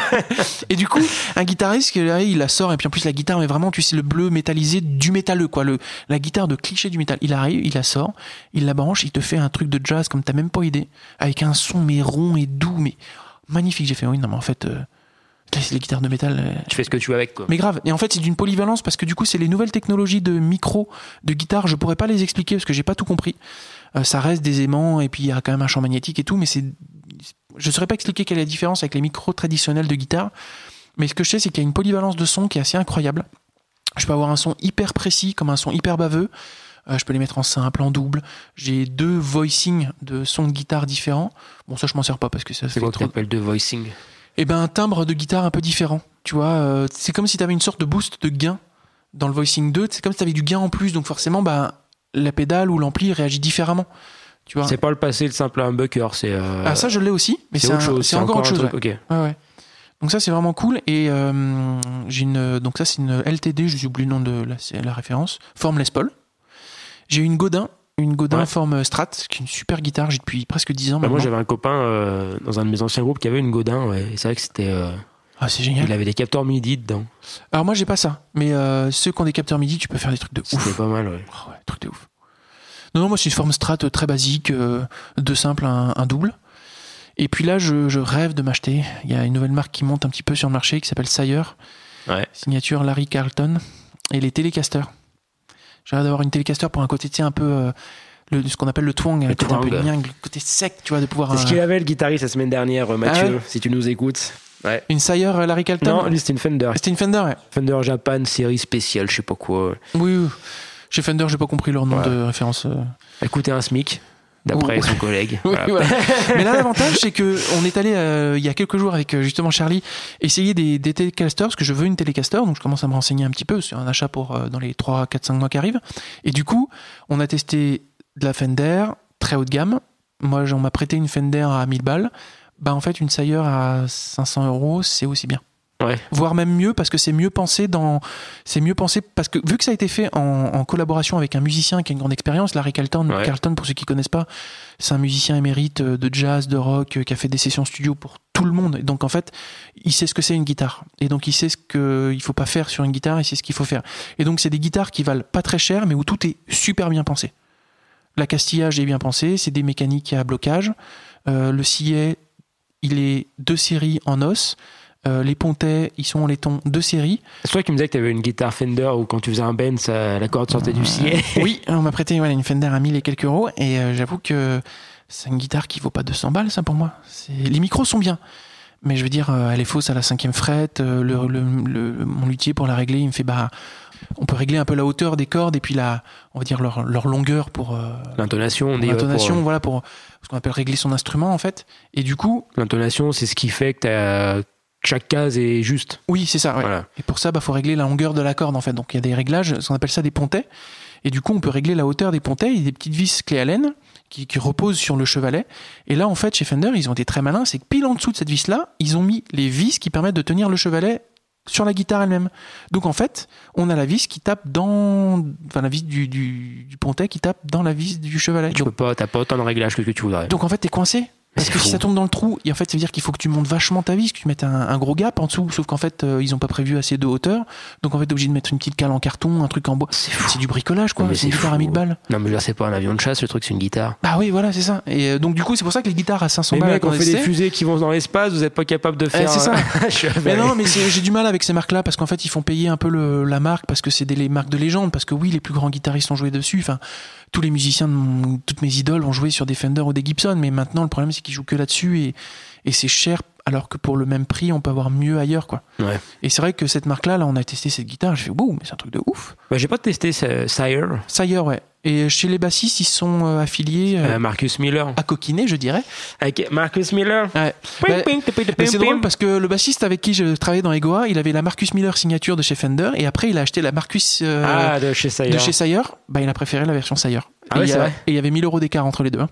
Et du coup, un guitariste, il la sort, et puis en plus, la guitare, mais vraiment, tu sais, le bleu métallisé du métalleux, quoi. Le, la guitare de cliché du métal. Il arrive, il la sort, il la branche, il te fait un truc de jazz comme t'as même pas idée, avec un son, mais rond et doux, mais magnifique. J'ai fait, oui, non, mais en fait. Euh... les guitares de métal. Euh... Tu fais ce que tu veux avec, quoi. Mais grave. Et en fait, c'est d'une polyvalence parce que du coup, c'est les nouvelles technologies de micro, de guitare. Je pourrais pas les expliquer parce que j'ai pas tout compris. Euh, ça reste des aimants et puis il y a quand même un champ magnétique et tout, mais c'est. Je saurais pas expliquer quelle est la différence avec les micros traditionnels de guitare. Mais ce que je sais, c'est qu'il y a une polyvalence de son qui est assez incroyable. Je peux avoir un son hyper précis, comme un son hyper baveux. Euh, je peux les mettre en simple, en double. J'ai deux voicings de sons de guitare différents. Bon, ça, je m'en sers pas parce que ça. C'est quoi qu'on appelle deux voicings? Eh ben, un timbre de guitare un peu différent. Tu vois, euh, c'est comme si tu avais une sorte de boost de gain dans le voicing deux. C'est comme si tu avais du gain en plus. Donc, forcément, bah, la pédale ou l'ampli réagit différemment. Tu vois. C'est pas le passé, le simple humbucker. C'est, euh... Ah, ça, je l'ai aussi. Mais c'est, c'est, autre un, chose. c'est, c'est encore, encore autre chose. Truc, ouais. Okay. Ouais, ouais. Donc, ça, c'est vraiment cool. Et euh, j'ai une. Donc, ça, c'est une L T D. Je oublie le nom de la, c'est la référence. Forme Les Paul. J'ai une Godin. Une Godin ouais. forme Strat, qui est une super guitare, j'ai depuis presque dix ans. Bah moi, j'avais un copain euh, dans un de mes anciens groupes qui avait une Godin, ouais. Et c'est vrai que c'était. Euh... Ah, c'est génial. Il avait des capteurs MIDI dedans. Alors, moi, j'ai pas ça. Mais euh, ceux qui ont des capteurs MIDI, tu peux faire des trucs de ouf. C'est pas mal, ouais. Oh, ouais, truc de ouf. Non, non, moi, c'est une forme Strat très basique, euh, deux simples, un, un double. Et puis là, je, je rêve de m'acheter. Il y a une nouvelle marque qui monte un petit peu sur le marché qui s'appelle Sire. Ouais. Signature Larry Carlton. Et les Telecaster. J'ai rêve d'avoir une Telecaster pour un côté, tu sais, un peu. Euh, Le, ce qu'on appelle le twang, le côté un peu gnang, le côté sec, tu vois, de pouvoir. C'est ce qu'il avait le guitariste la semaine dernière, Mathieu, ah ouais. Si tu nous écoutes. Ouais. Une Sire euh, Larry Carlton. Non, lui c'était une Fender. C'était une Fender, ouais. Fender Japan, série spéciale, je sais pas quoi. Oui, oui. Chez Fender, j'ai pas compris leur nom ouais. de référence. Euh... Écoutez un SMIC. D'après oh. son collègue. Oui, voilà. Voilà. Mais là, l'avantage, c'est que on est allé euh, il y a quelques jours avec justement Charlie essayer des, des Telecasters, parce que je veux une Telecaster, donc je commence à me renseigner un petit peu. C'est un achat pour euh, dans les trois, quatre, cinq mois qui arrivent. Et du coup, on a testé de la Fender très haut de gamme. Moi, on m'a prêté une Fender à mille balles. Bah, en fait, une Sire à cinq cents euros, c'est aussi bien. Ouais. Voire même mieux, parce que c'est mieux pensé dans, c'est mieux pensé parce que vu que ça a été fait en, en collaboration avec un musicien qui a une grande expérience, Larry Carlton. Ouais. Carlton, pour ceux qui connaissent pas, c'est un musicien émérite de jazz, de rock, qui a fait des sessions studio pour tout le monde. Et donc en fait, il sait ce que c'est une guitare. Et donc il sait ce qu'il faut pas faire sur une guitare, il sait ce qu'il faut faire. Et donc c'est des guitares qui valent pas très cher, mais où tout est super bien pensé. L'accastillage est bien pensé, c'est des mécaniques à blocage. Euh, le sillet, il est deux séries en os. Euh, les pontets, ils sont en laiton de série. C'est toi qui me disais que tu avais une guitare Fender où quand tu faisais un bend, ça, la corde sortait euh, du sillet. Oui, on m'a prêté voilà, une Fender à mille et quelques euros et euh, j'avoue que c'est une guitare qui vaut pas deux cents balles, ça pour moi. C'est... Les micros sont bien, mais je veux dire, euh, elle est fausse à la cinquième fret. Euh, le, le, le, mon luthier pour la régler, il me fait bah, on peut régler un peu la hauteur des cordes et puis la, on va dire leur, leur longueur pour euh, l'intonation. On pour dit l'intonation, pour... voilà pour ce qu'on appelle régler son instrument en fait. Et du coup, l'intonation, c'est ce qui fait que t'as chaque case est juste. Oui, c'est ça. Ouais. Voilà. Et pour ça, bah, faut régler la longueur de la corde en fait. Donc il y a des réglages, on appelle ça des pontets. Et du coup, on peut régler la hauteur des pontets. Il y a des petites vis clés Allen qui, qui reposent sur le chevalet. Et là, en fait, chez Fender, ils ont été très malins. C'est que pile en dessous de cette vis-là, ils ont mis les vis qui permettent de tenir le chevalet sur la guitare elle-même. Donc en fait, on a la vis qui tape dans, enfin la vis du, du, du pontet qui tape dans la vis du chevalet. Tu donc, peux pas, t'as pas autant de réglages que, que tu voudrais. Donc en fait, t'es coincé. Parce que fou. Si ça tombe dans le trou, et en fait, ça veut dire qu'il faut que tu montes vachement ta vis, que tu mettes un, un gros gap en dessous, sauf qu'en fait, euh, ils ont pas prévu assez de hauteur. Donc en fait, t'es obligé de mettre une petite cale en carton, un truc en bois. C'est, c'est du bricolage, quoi. C'est, c'est une guitare fou. À mille balles. Non, mais là, c'est pas un avion de chasse, le truc, c'est une guitare. Bah oui, voilà, c'est ça. Et euh, donc, du coup, c'est pour ça que les guitares à cinq cents mais balles. Mais mec, on fait des fusées qui vont dans l'espace, vous êtes pas capable de faire. Eh, c'est ça. Mais non, mais c'est... j'ai du mal avec ces marques-là, parce qu'en fait, ils font payer un peu le, la marque, parce que c'est des les marques de légende, parce que oui, les plus grands guitaristes ont joué dessus. Enfin, tous les musiciens de mon, toutes mes idoles ont joué sur des Fender ou des Gibson, mais maintenant, le problème, c'est qu'ils jouent que là-dessus et, et c'est cher, alors que pour le même prix, on peut avoir mieux ailleurs, quoi. Ouais. Et c'est vrai que cette marque-là, là, on a testé cette guitare, j'ai fait, wow, mais c'est un truc de ouf. Bah, j'ai pas testé ce Sire. Sire, ouais. Et chez les bassistes, ils sont euh, affiliés euh, euh, Marcus Miller. À coquiner, je dirais. Avec Marcus Miller. Ouais. Bah, bah, c'est drôle parce que le bassiste avec qui je travaillais dans Egoa, il avait la Marcus Miller signature de chez Fender et après il a acheté la Marcus euh, ah, de chez Sire. De chez Sire. Bah, il a préféré la version Sire. Ah ouais, et c'est vrai. Et il y avait mille euros d'écart entre les deux. Hein.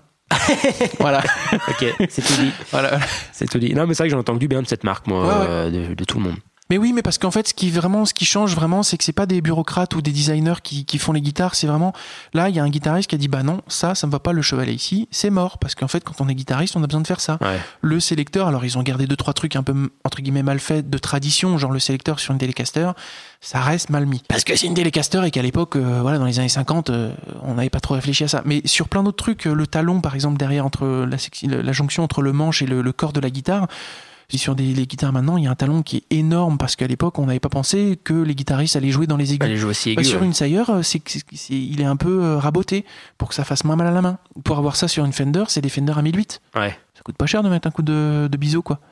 Voilà. Ok, c'est tout dit. Voilà. C'est tout dit. Non, mais c'est vrai que j'ai entendu bien de cette marque, moi, ouais, ouais. Euh, de, de tout le monde. Mais oui, mais parce qu'en fait, ce qui vraiment, ce qui change vraiment, c'est que c'est pas des bureaucrates ou des designers qui, qui font les guitares. C'est vraiment, là, il y a un guitariste qui a dit, bah non, ça, ça me va pas, le chevalet ici, c'est mort. Parce qu'en fait, quand on est guitariste, on a besoin de faire ça. Ouais. Le sélecteur, alors ils ont gardé deux, trois trucs un peu, entre guillemets, mal faits de tradition, genre le sélecteur sur une Telecaster, ça reste mal mis. Parce que c'est une Telecaster et qu'à l'époque, euh, voilà, dans les années cinquante, euh, on n'avait pas trop réfléchi à ça. Mais sur plein d'autres trucs, le talon, par exemple, derrière, entre la, la jonction entre le manche et le, le corps de la guitare, sur des les guitares maintenant, il y a un talon qui est énorme parce qu'à l'époque, on n'avait pas pensé que les guitaristes allaient jouer dans les aigus. Allaient jouer aussi aigus. Bah, sur ouais. une Sayer, c'est, c'est, c'est, il est un peu raboté pour que ça fasse moins mal à la main. Pour avoir ça sur une Fender, c'est des Fender à mille huit. Ouais. Ça coûte pas cher de mettre un coup de, de biseau, quoi.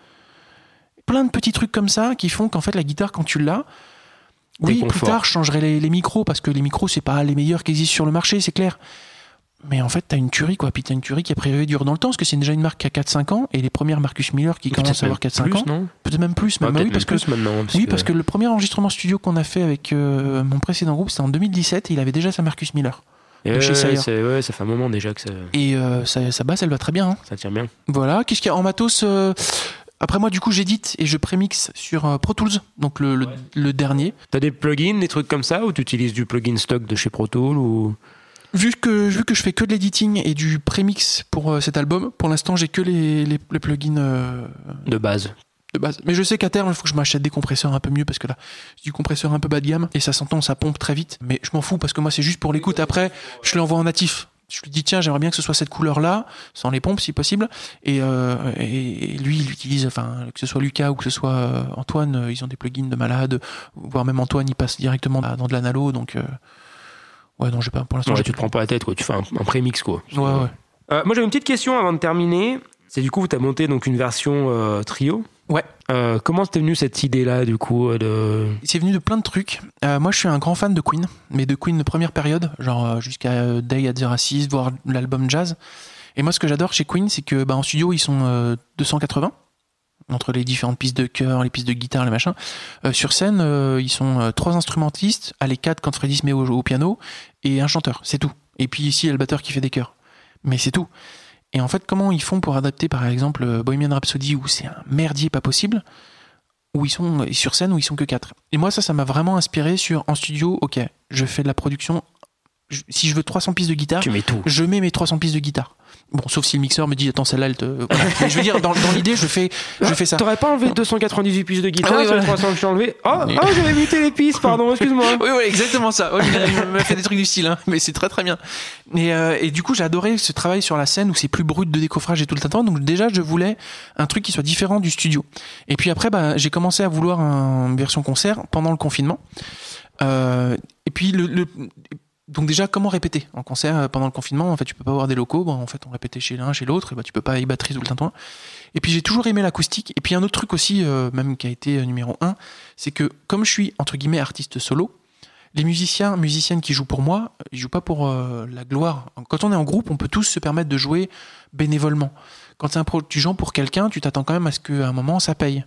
Plein de petits trucs comme ça qui font qu'en fait, la guitare, quand tu l'as, oui, plus tard, je changerai les, les micros parce que les micros, c'est pas les meilleurs qui existent sur le marché, c'est clair. Mais en fait, t'as une tuerie, quoi. Puis t'as une tuerie qui a priori dure dans le temps, parce que c'est déjà une marque qui a quatre cinq ans, et les premières Marcus Miller qui Peut-être commencent à avoir quatre cinq ans. Non peut-être même plus, même, ah, oui, parce plus que, maintenant, parce oui, que... parce que le premier enregistrement studio qu'on a fait avec euh, mon précédent groupe, c'était en deux mille dix-sept, et il avait déjà sa Marcus Miller. Ouais, chez Sayer. c'est, ouais, ça fait un moment déjà que ça. Et euh, sa, sa basse, elle va très bien. Hein. Ça tient bien. Voilà. Qu'est-ce qu'il y a en matos euh... Après moi, du coup, j'édite et je prémixe sur euh, Pro Tools, donc le, le, ouais. le dernier. T'as des plugins, des trucs comme ça, ou tu utilises du plugin stock de chez Pro Tools ou... Vu que, vu que je fais que de l'editing et du prémix pour euh, cet album, pour l'instant, j'ai que les, les, les plugins euh, de base. De base. Mais je sais qu'à terme, il faut que je m'achète des compresseurs un peu mieux parce que là, c'est du compresseur un peu bas de gamme et ça s'entend, ça pompe très vite. Mais je m'en fous parce que moi, c'est juste pour l'écoute. Après, je l'envoie en natif. Je lui dis, tiens, j'aimerais bien que ce soit cette couleur-là, sans les pompes si possible. Et, euh, et, et lui, il utilise, enfin, que ce soit Lucas ou que ce soit euh, Antoine, euh, ils ont des plugins de malade. Voire même Antoine, il passe directement dans de l'analo. Donc, euh, ouais, non, j'ai pas, pour l'instant. Ouais, tu te prends pas la tête, quoi. Tu fais un, un prémix, quoi. Ouais, ouais. Euh, moi, j'avais une petite question avant de terminer. C'est du coup, tu as monté donc une version euh, trio. Ouais. Euh, comment t'es venu cette idée-là, du coup de... C'est venu de plein de trucs. Euh, moi, je suis un grand fan de Queen, mais de Queen de première période, genre euh, jusqu'à euh, Day at the Races, voire l'album Jazz. Et moi, ce que j'adore chez Queen, c'est que bah, en studio, ils sont euh, deux cent quatre-vingts, entre les différentes pistes de chœur, les pistes de guitare, les machins. Euh, sur scène, euh, ils sont euh, trois instrumentistes, à les quatre quand Freddie se met au, au piano, et un chanteur, c'est tout. Et puis ici, il y a le batteur qui fait des chœurs. Mais c'est tout. Et en fait, comment ils font pour adapter, par exemple, Bohemian Rhapsody, où c'est un merdier pas possible, où ils sont sur scène, où ils sont que quatre. Et moi, ça, ça m'a vraiment inspiré sur, en studio, ok, je fais de la production, je, si je veux trois cents pistes de guitare, tu mets tout. Je mets mes trois cents pistes de guitare. Bon, sauf si le mixeur me dit, attends, celle-là, elle te... Voilà. Mais je veux dire, dans, dans l'idée, je fais, je fais ça. T'aurais pas enlevé deux cent quatre-vingt-dix-huit pistes de guitare, ah oui, sur les voilà. trois cents que j'ai enlevé. Oh, oh j'avais muté les pistes, pardon, excuse-moi. Oui, oui, exactement ça. Oh, il m'a fait des trucs du style, hein, mais c'est très très bien. Et, euh, et du coup, j'ai adoré ce travail sur la scène où c'est plus brut de décoffrage et tout le temps. Donc déjà, je voulais un truc qui soit différent du studio. Et puis après, bah, j'ai commencé à vouloir une version concert pendant le confinement. Euh, et puis le, le Donc déjà, comment répéter en concert pendant le confinement? En fait, tu peux pas avoir des locaux. Bon, en fait, on répétait chez l'un, chez l'autre. Et bah, tu peux pas y batterie tout le temps. Et puis j'ai toujours aimé l'acoustique. Et puis un autre truc aussi, euh, même qui a été numéro un, c'est que comme je suis entre guillemets artiste solo, les musiciens, musiciennes qui jouent pour moi, ils jouent pas pour euh, la gloire. Quand on est en groupe, on peut tous se permettre de jouer bénévolement. Quand c'est un pro, tu joues pour quelqu'un, tu t'attends quand même à ce qu'à un moment ça paye.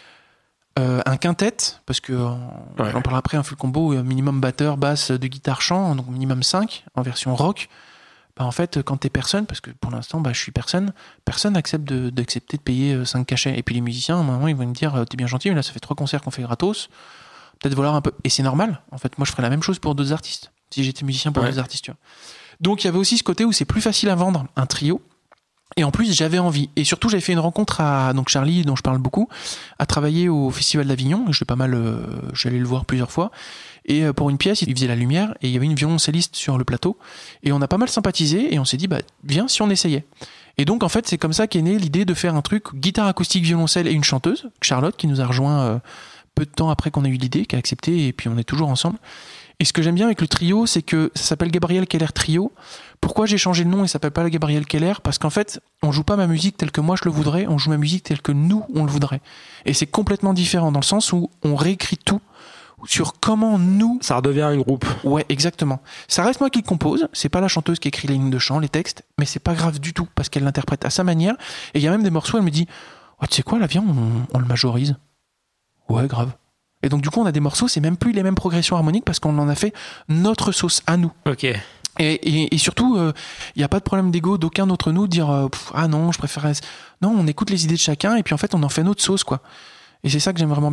Euh, un quintet, parce que on, ouais. on parlera après, un full combo, minimum batteur, basse, de guitare, chant, donc minimum cinq en version rock. Bah en fait, quand t'es personne, parce que pour l'instant, bah, je suis personne, personne accepte de, d'accepter de payer cinq cachets. Et puis les musiciens, à un moment, ils vont me dire, t'es bien gentil, mais là, ça fait trois concerts qu'on fait gratos. Peut-être vouloir un peu. Et c'est normal. En fait, moi, je ferais la même chose pour d'autres artistes. Si j'étais musicien pour ouais. d'autres artistes, tu vois. Donc, il y avait aussi ce côté où c'est plus facile à vendre un trio. Et en plus, j'avais envie. Et surtout, j'avais fait une rencontre à, donc Charlie, dont je parle beaucoup, a travaillé au Festival d'Avignon. Je l'ai pas mal, euh, j'allais le voir plusieurs fois. Et euh, pour une pièce, il faisait la lumière et il y avait une violoncelliste sur le plateau. Et on a pas mal sympathisé et on s'est dit, bah, viens si on essayait. Et donc, en fait, c'est comme ça qu'est née l'idée de faire un truc, guitare acoustique, violoncelle et une chanteuse, Charlotte, qui nous a rejoint euh, peu de temps après qu'on a eu l'idée, qui a accepté, et puis on est toujours ensemble. Et ce que j'aime bien avec le trio, c'est que ça s'appelle Gabriel Keller Trio. Pourquoi j'ai changé le nom et ça s'appelle pas le Gabriel Keller? Parce qu'en fait, on joue pas ma musique telle que moi je le voudrais, on joue ma musique telle que nous, on le voudrait. Et c'est complètement différent, dans le sens où on réécrit tout sur comment nous... Ça redevient un groupe. Ouais, exactement. Ça reste moi qui le compose, c'est pas la chanteuse qui écrit les lignes de chant, les textes, mais c'est pas grave du tout, parce qu'elle l'interprète à sa manière. Et il y a même des morceaux, elle me dit, oh, tu sais quoi, là, viens, on, on le majorise. Ouais, grave. Et donc du coup on a des morceaux, c'est même plus les mêmes progressions harmoniques parce qu'on en a fait notre sauce à nous. Ok. Et, et, et surtout, il euh, n'y a pas de problème d'ego d'aucun d'entre nous de dire euh, pff, ah non, je préfère. Non, on écoute les idées de chacun et puis en fait on en fait notre sauce quoi. Et c'est ça que j'aime vraiment bien.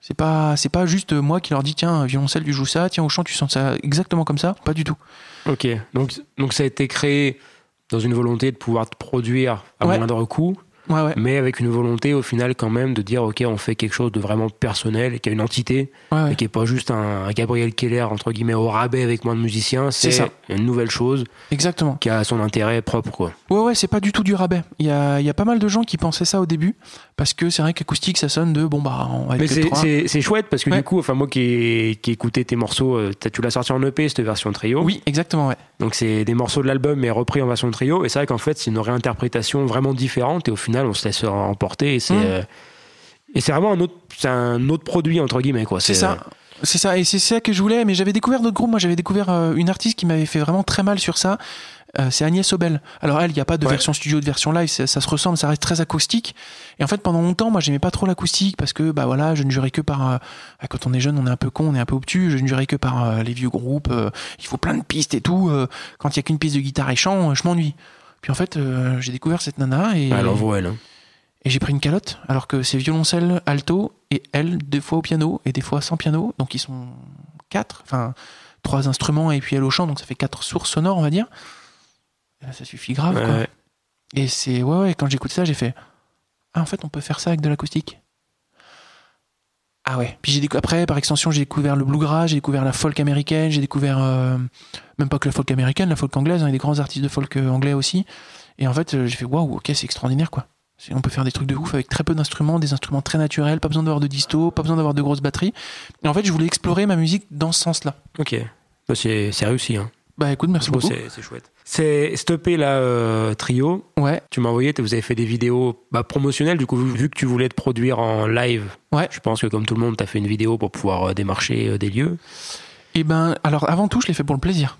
C'est pas, c'est pas juste moi qui leur dis tiens, violoncelle, tu joues ça, tiens, au chant, tu sens ça exactement comme ça. Pas du tout. Ok, donc, donc ça a été créé dans une volonté de pouvoir te produire à Ouais. moindre coût. Ouais, ouais. Mais avec une volonté au final quand même de dire ok, on fait quelque chose de vraiment personnel et qui a une entité Ouais, ouais. et qui est pas juste un, un Gabriel Keller entre guillemets au rabais avec moins de musiciens, c'est, C'est ça. une nouvelle chose Exactement. qui a son intérêt propre quoi. Ouais, ouais, c'est pas du tout du rabais. Il y a, il y a pas mal de gens qui pensaient ça au début, parce que c'est vrai qu'acoustique, ça sonne de bon, bah, on va être Mais que c'est, trois. c'est, c'est chouette parce que Ouais. du coup, enfin moi qui ai, qui ai écouté tes morceaux, euh, t'as- tu l'as sorti en E P cette version trio. Oui, exactement, ouais. Donc c'est des morceaux de l'album mais repris en version trio et c'est vrai qu'en fait c'est une réinterprétation vraiment différente et au final on se laisse emporter et c'est Mmh. euh, et c'est vraiment un autre c'est un autre produit entre guillemets quoi. C'est ça. C'est ça, et c'est ça que je voulais, mais j'avais découvert d'autres groupes. Moi, j'avais découvert euh, une artiste qui m'avait fait vraiment très mal sur ça. Euh, c'est Agnès Obel. Alors elle, il n'y a pas de Ouais. version studio, de version live, ça, ça se ressemble, ça reste très acoustique. Et en fait, pendant longtemps, moi, j'aimais pas trop l'acoustique parce que, bah voilà, je ne jurais que par. Euh, quand on est jeune, on est un peu con, on est un peu obtus. Je ne jurais que par euh, les vieux groupes. Euh, il faut plein de pistes et tout. Euh, quand il y a qu'une piste de guitare et chant, euh, je m'ennuie. Puis en fait, euh, j'ai découvert cette nana et. Alors voilà. Hein. Et j'ai pris une calotte, alors que c'est violoncelle, alto, et elle, deux fois au piano, et des fois sans piano, donc ils sont quatre, enfin, trois instruments, et puis elle au chant, donc ça fait quatre sources sonores, on va dire. Et là, ça suffit grave, Ouais, quoi. ouais. Et c'est, ouais, ouais, quand j'écoute ça, j'ai fait, ah, en fait, on peut faire ça avec de l'acoustique. Ah ouais. Puis j'ai décou- après, par extension, j'ai découvert le bluegrass, j'ai découvert la folk américaine, j'ai découvert, euh, même pas que la folk américaine, la folk anglaise, hein, il y a des grands artistes de folk euh, anglais aussi. Et en fait, euh, j'ai fait, waouh, ok, c'est extraordinaire, quoi. C'est- On peut faire des trucs de ouf avec très peu d'instruments, des instruments très naturels, pas besoin d'avoir de disto, pas besoin d'avoir de grosses batteries. Et en fait, je voulais explorer ma musique dans ce sens-là. Ok. Bah, c'est, c'est réussi. Hein. Bah écoute, merci Je trouve beaucoup. c'est, c'est chouette. C'est stoppé là euh, trio. Ouais, Tu m'as envoyé, vous avez fait des vidéos bah, promotionnelles du coup vu, vu que tu voulais te produire en live. ouais. Je pense que comme tout le monde, t'as fait une vidéo pour pouvoir euh, démarcher euh, des lieux. Et ben, alors avant tout, je l'ai fait pour le plaisir.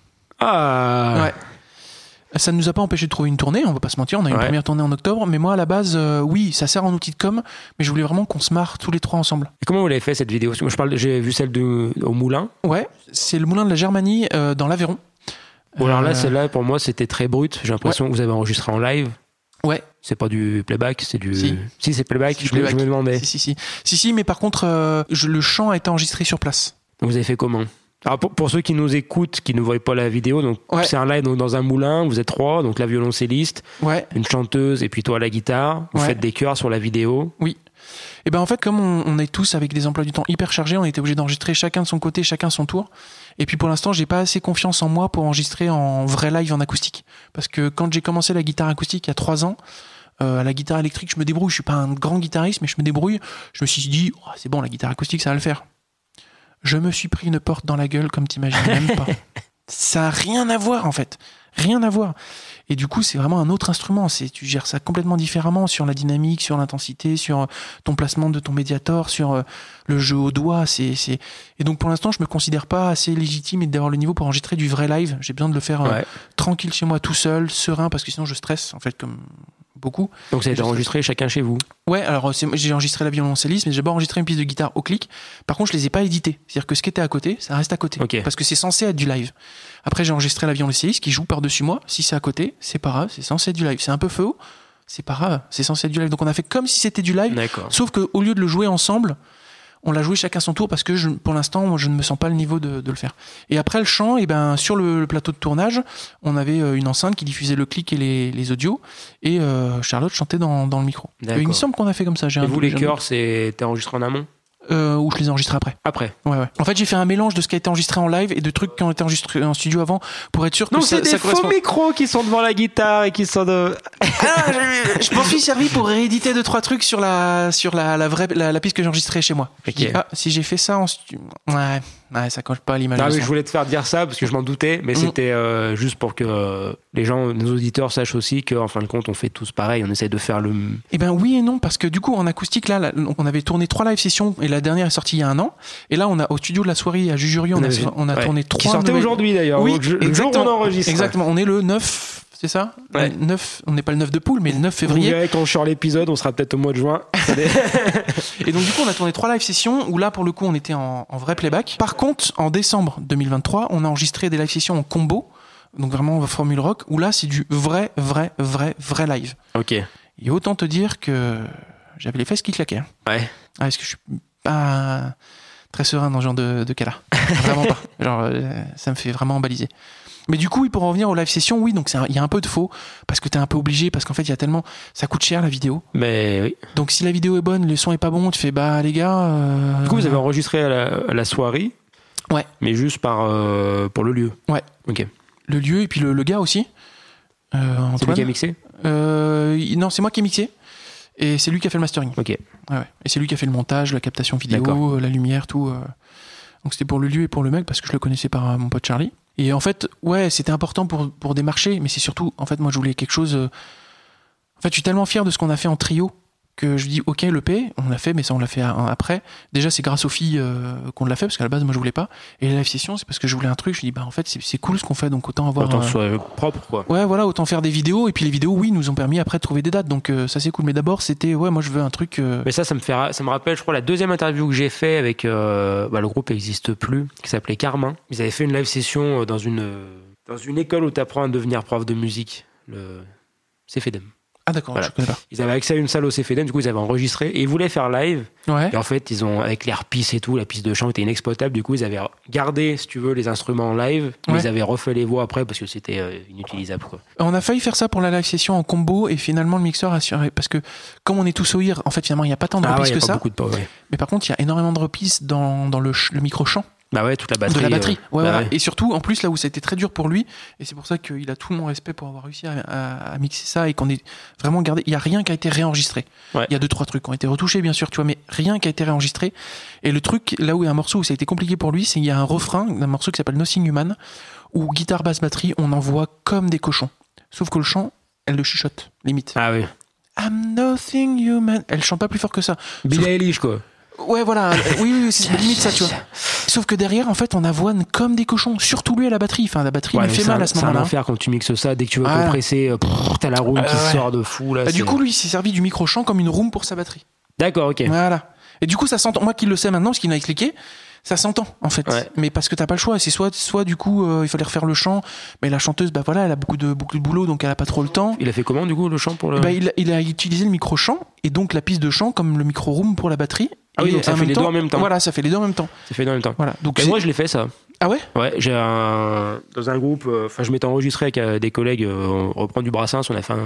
Ah. Ouais. Ça ne nous a pas empêché de trouver une tournée, on va pas se mentir, on a eu une Ouais. première tournée en octobre, mais moi à la base, euh, oui, ça sert en outil de com, mais je voulais vraiment qu'on se marre tous les trois ensemble. Et comment vous l'avez fait cette vidéo? Parce que moi, je parle, j'ai vu celle de, au Moulin. Ouais, c'est le Moulin de la Germanie euh, dans l'Aveyron. Bon, alors là, Euh, celle-là, pour moi, c'était très brut. J'ai l'impression que vous avez enregistré en live. Ouais, C'est pas du playback, c'est du. Si. c'est playback. Si, je, me- playback. je me demandais. si, si, si. Si, si, mais par contre, euh, je- le chant a été enregistré sur place. Vous avez fait comment? Alors pour, pour ceux qui nous écoutent, qui ne voient pas la vidéo, donc Ouais. c'est un live donc, dans un moulin. Vous êtes trois, donc la violoncelliste, Ouais. une chanteuse et puis toi à la guitare. Vous Ouais. faites des chœurs sur la vidéo. Et ben en fait, comme on, on est tous avec des emplois du temps hyper chargés, on était obligé d'enregistrer chacun de son côté, chacun son tour. Et puis pour l'instant, j'ai pas assez confiance en moi pour enregistrer en vrai live en acoustique. Parce que quand j'ai commencé la guitare acoustique il y a trois ans, euh, à la guitare électrique, je me débrouille. Je suis pas un grand guitariste, mais je me débrouille. Je me suis dit, oh, c'est bon, la guitare acoustique, ça va le faire. Je me suis pris une porte dans la gueule comme t'imagines même pas. Ça a rien à voir en fait, rien à voir. Et du coup, c'est vraiment un autre instrument. C'est, tu gères ça complètement différemment sur la dynamique, sur l'intensité, sur ton placement de ton médiator, sur euh, le jeu au doigt. C'est, c'est... Et donc pour l'instant, je me considère pas assez légitime et d'avoir le niveau pour enregistrer du vrai live. J'ai besoin de le faire euh, Ouais. tranquille chez moi, tout seul, serein, parce que sinon je stresse en fait comme beaucoup. Donc ça a été Je sais. enregistré chacun chez vous. Ouais, alors c'est- j'ai enregistré la violoncelliste, mais j'ai pas enregistré une piste de guitare au clic. Par contre, je les ai pas édités. C'est-à-dire que ce qui était à côté, ça reste à côté. Ok. Parce que c'est censé être du live. Après, j'ai enregistré la violoncelliste qui joue par-dessus moi. Si c'est à côté, c'est pas grave, c'est censé être du live. C'est un peu faux, c'est pas grave, c'est censé être du live. Donc on a fait comme si c'était du live, D'accord. sauf qu'au lieu de le jouer ensemble, on l'a joué chacun son tour parce que je, pour l'instant, moi, je ne me sens pas le niveau de, de le faire. Et après le chant, et ben, sur le, le plateau de tournage, on avait euh, une enceinte qui diffusait le clic et les, les audios, et euh, Charlotte chantait dans, dans le micro. D'accord. Et il me semble qu'on a fait comme ça. J'ai Et un vous doute, les j'ai un chœurs, c'est t'es enregistré en amont? doute. Euh, ou je les ai enregistrés après. Après. Ouais, ouais. En fait, j'ai fait un mélange de ce qui a été enregistré en live et de trucs qui ont été enregistrés en studio avant pour être sûr que Donc ça, c'est des ça faux correspond. micros qui sont devant la guitare et qui sont de. Ah, je, je m'en suis servi pour rééditer deux trois trucs sur la sur la, la vraie la, la piste que j'ai enregistrée chez moi. Je Ok. dis, ah, si j'ai fait ça en studio, ouais, ouais, ça colle pas à l'image. Ah de oui, son. je voulais te faire dire ça parce que je m'en doutais, mais Mm. c'était euh, juste pour que euh, les gens, nos auditeurs sachent aussi qu'en fin de compte, on fait tous pareil, on essaie de faire le. Eh ben oui et non, parce que du coup en acoustique là, là, on avait tourné trois live sessions et la dernière est sortie il y a un an. Et là on a au studio de la soirée à Jujurieux, on, On a, avait- on a ouais. tourné Qui trois. sortait nouvelles- aujourd'hui d'ailleurs, Oui, le jour où on exactement. enregistre. Exactement. On est le neuf, c'est ça Ouais. Le neuf, on n'est pas le neuf de poule, mais le neuf Vous février. verrez quand on sort l'épisode, on sera peut-être au mois de juin. Et donc du coup on a tourné trois live sessions où là pour le coup on était en, en vrai playback. Par contre en décembre deux mille vingt-trois on a enregistré des live sessions en combo, donc vraiment formule rock, où là c'est du vrai vrai vrai vrai live. Ok. Et autant te dire que j'avais les fesses qui claquaient. hein. Ouais. Ah, est-ce que je suis pas très serein dans ce genre de, de cas-là. Vraiment pas. Genre, euh, ça me fait vraiment baliser. Mais du coup, oui, pour en revenir aux live sessions, oui, donc il y a un peu de faux, parce que t'es un peu obligé, parce qu'en fait, il y a tellement... Ça coûte cher, la vidéo. Mais oui. Donc si la vidéo est bonne, le son est pas bon, tu fais, bah les gars... Euh... Du coup, vous avez enregistré à la, à la soirée. Ouais. Mais juste par, euh, pour le lieu. Ouais. Ok. Le lieu, et puis le, le gars aussi. Euh, c'est lui qui a mixé euh, Non, c'est moi qui ai mixé. Et c'est lui qui a fait le mastering. Ok. Ouais, ouais. Et c'est lui qui a fait le montage, la captation vidéo, la lumière, tout. Euh... Donc c'était pour le lieu et pour le mec, parce que je le connaissais par euh, mon pote Charlie. Et en fait, ouais, c'était important pour, pour démarcher, mais c'est surtout, en fait, moi je voulais quelque chose... Euh... En fait, je suis tellement fier de ce qu'on a fait en trio, que je dis, ok, l'E P, on l'a fait, mais ça on l'a fait après. Déjà, c'est grâce aux filles euh, qu'on l'a fait, parce qu'à la base, moi je voulais pas. Et la live session, c'est parce que je voulais un truc, je dis, bah en fait, c'est, c'est cool ce qu'on fait, donc autant avoir... Autant euh... que ce soit propre, quoi. Ouais, voilà, autant faire des vidéos, et puis les vidéos, oui, nous ont permis après de trouver des dates, donc euh, ça c'est cool. Mais d'abord, c'était, ouais, moi je veux un truc... Euh... Mais ça, ça me, fait, ça me rappelle, je crois, la deuxième interview que j'ai fait avec... Euh, bah, le groupe n'existe plus, qui s'appelait Carmin. Ils avaient fait une live session dans une, dans une école où tu apprends à devenir prof de musique, le C F E D E M. Ah d'accord, voilà. Je connais pas. Ils avaient accès à une salle au C F E D E M, du coup ils avaient enregistré et ils voulaient faire live. Ouais. Et en fait, ils ont, avec les harpistes et tout, la piste de chant était inexploitable, du coup ils avaient gardé, si tu veux, les instruments en live, mais ouais. Ils avaient refait les voix après parce que c'était euh, inutilisable, quoi. On a failli faire ça pour la live session en combo et finalement le mixeur a assuré, parce que comme on est tous au ear, en fait finalement il n'y a pas tant de ah reprises ouais, que ça. Beaucoup de pas, ouais. Mais par contre il y a énormément de reprises dans, dans le, le micro-chant. Bah ouais, toute la batterie. De la batterie, euh, ouais, bah voilà. ouais. Et surtout, en plus, là où ça a été très dur pour lui, et c'est pour ça qu'il a tout mon respect pour avoir réussi à, à, à mixer ça et qu'on est vraiment gardé. Il n'y a rien qui a été réenregistré. Ouais. Il y a deux, trois trucs qui ont été retouchés, bien sûr, tu vois, mais rien qui a été réenregistré. Et le truc, là où il y a un morceau où ça a été compliqué pour lui, c'est qu'il y a un refrain d'un morceau qui s'appelle Nothing Human, où guitare, basse, batterie, on en voit comme des cochons. Sauf que le chant, elle le chuchote, limite. Ah oui. I'm nothing human. Elle chante pas plus fort que ça. Billie Eilish, quoi. Ouais, voilà, oui, oui, c'est limite ça, tu vois. Sauf que derrière, en fait, on avoine comme des cochons, surtout lui à la batterie. Enfin, la batterie ouais, lui fait mal un, à ce moment-là. C'est un enfer quand tu mixes ça, dès que tu veux ah, compresser, pff, t'as la room euh, qui ouais. sort de fou. Là, bah, du coup, lui, il s'est servi du micro-chant comme une room pour sa batterie. D'accord, ok. Voilà. Et du coup, ça s'entend. Moi qui le sais maintenant, parce qu'il m'a expliqué, ça s'entend, en fait. Ouais. Mais parce que t'as pas le choix. C'est soit, soit du coup, euh, il fallait refaire le chant, mais la chanteuse, bah voilà, elle a beaucoup de, beaucoup de boulot, donc elle a pas trop le temps. Il a fait comment, du coup, le chant pour le. Bah, il, il a utilisé le micro-chant, et donc la piste de chant comme le micro-room pour la batterie. Ah oui, donc ça fait les temps, deux en même temps. Voilà, ça fait les deux en même temps. Ça fait les deux en même temps. Voilà. Donc et moi, je l'ai fait, ça. Ah ouais? Ouais, j'ai un. Dans un groupe, enfin, euh, je m'étais enregistré avec euh, des collègues, euh, on reprend du Brassens, on a fait un.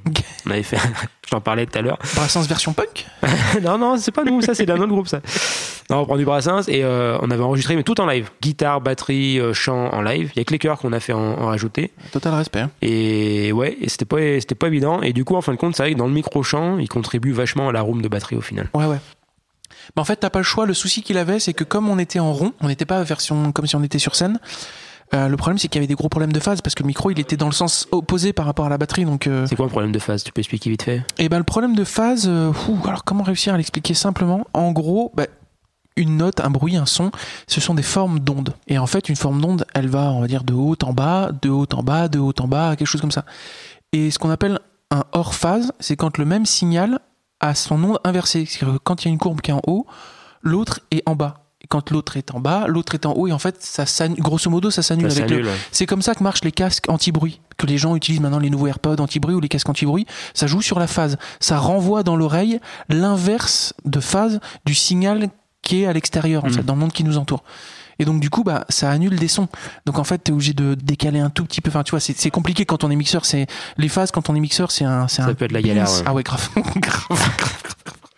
On avait fait. Je t'en parlais tout à l'heure. Brassens version punk? Non, non, c'est pas nous, ça, c'est d'un autre groupe, ça. Non, on reprend du Brassens et euh, on avait enregistré, mais tout en live. Guitare, batterie, euh, chant en live. Il y a que les chœurs qu'on a fait en, en rajouter. Total respect. Hein. Et ouais, et c'était pas, c'était pas évident. Et du coup, en fin de compte, c'est vrai que dans le micro-chant, il contribue vachement à la room de batterie au final. Ouais, ouais. Bah en fait, t'as pas le choix. Le souci qu'il avait, c'est que comme on était en rond, on n'était pas version comme si on était sur scène. Euh, le problème, c'est qu'il y avait des gros problèmes de phase parce que le micro, il était dans le sens opposé par rapport à la batterie. Donc, euh... c'est quoi le problème de phase? Tu peux expliquer vite fait? Et ben, bah, le problème de phase, euh, fou, alors comment réussir à l'expliquer simplement? En gros, bah, une note, un bruit, un son, ce sont des formes d'ondes. Et en fait, une forme d'onde, elle va, on va dire, de haut en bas, de haut en bas, de haut en bas, quelque chose comme ça. Et ce qu'on appelle un hors phase, c'est quand le même signal a son onde inversée. C'est-à-dire que quand il y a une courbe qui est en haut, l'autre est en bas. Et quand l'autre est en bas, l'autre est en haut, et en fait, ça grosso modo, ça s'annule ça avec s'annule, le. Ouais. C'est comme ça que marchent les casques anti-bruit, que les gens utilisent maintenant, les nouveaux AirPods anti-bruit ou les casques anti-bruit. Ça joue sur la phase. Ça renvoie dans l'oreille l'inverse de phase du signal qui est à l'extérieur, en mmh. fait, dans le monde qui nous entoure. Et donc, du coup, bah, ça annule des sons. Donc, en fait, t'es obligé de décaler un tout petit peu. Enfin, tu vois, c'est, c'est compliqué quand on est mixeur. C'est, les phases, quand on est mixeur, c'est un, c'est ça un. Ça peut être la galère, ouais. Ah ouais, grave. grave, grave, grave.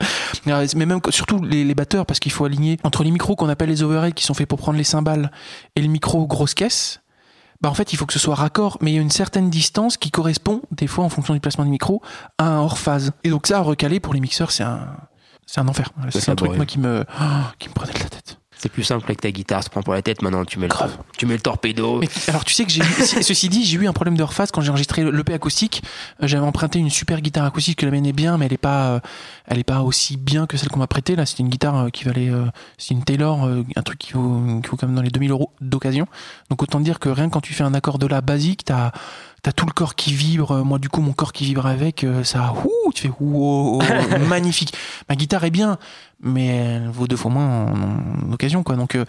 Mais même surtout les, les batteurs, parce qu'il faut aligner entre les micros qu'on appelle les overheads qui sont faits pour prendre les cymbales et le micro grosse caisse. Bah en fait il faut que ce soit raccord, mais il y a une certaine distance qui correspond des fois en fonction du placement du micro à un hors phase. Et donc ça à recaler pour les mixeurs c'est un c'est un enfer. C'est, c'est un truc moi qui me oh, qui me prenait de la tête. C'est plus simple avec ta guitare, tu te prends pour la tête, maintenant tu mets le, tu mets le torpedo. Mais, alors tu sais que j'ai eu, ceci dit, j'ai eu un problème de hors phase quand j'ai enregistré l'E P acoustique. J'avais emprunté une super guitare acoustique que la mienne est bien, mais elle est pas, elle est pas aussi bien que celle qu'on m'a prêtée. Là, c'était une guitare qui valait, c'est une Taylor, un truc qui vaut, qui vaut quand même dans les deux mille euros d'occasion. Donc autant dire que rien que quand tu fais un accord de la basique, t'as T'as tout le corps qui vibre, moi du coup mon corps qui vibre avec, ça, ouh, tu fais ouh, oh, oh, magnifique. Ma guitare est bien, mais elle vaut deux fois moins en, en occasion, quoi. Donc, euh,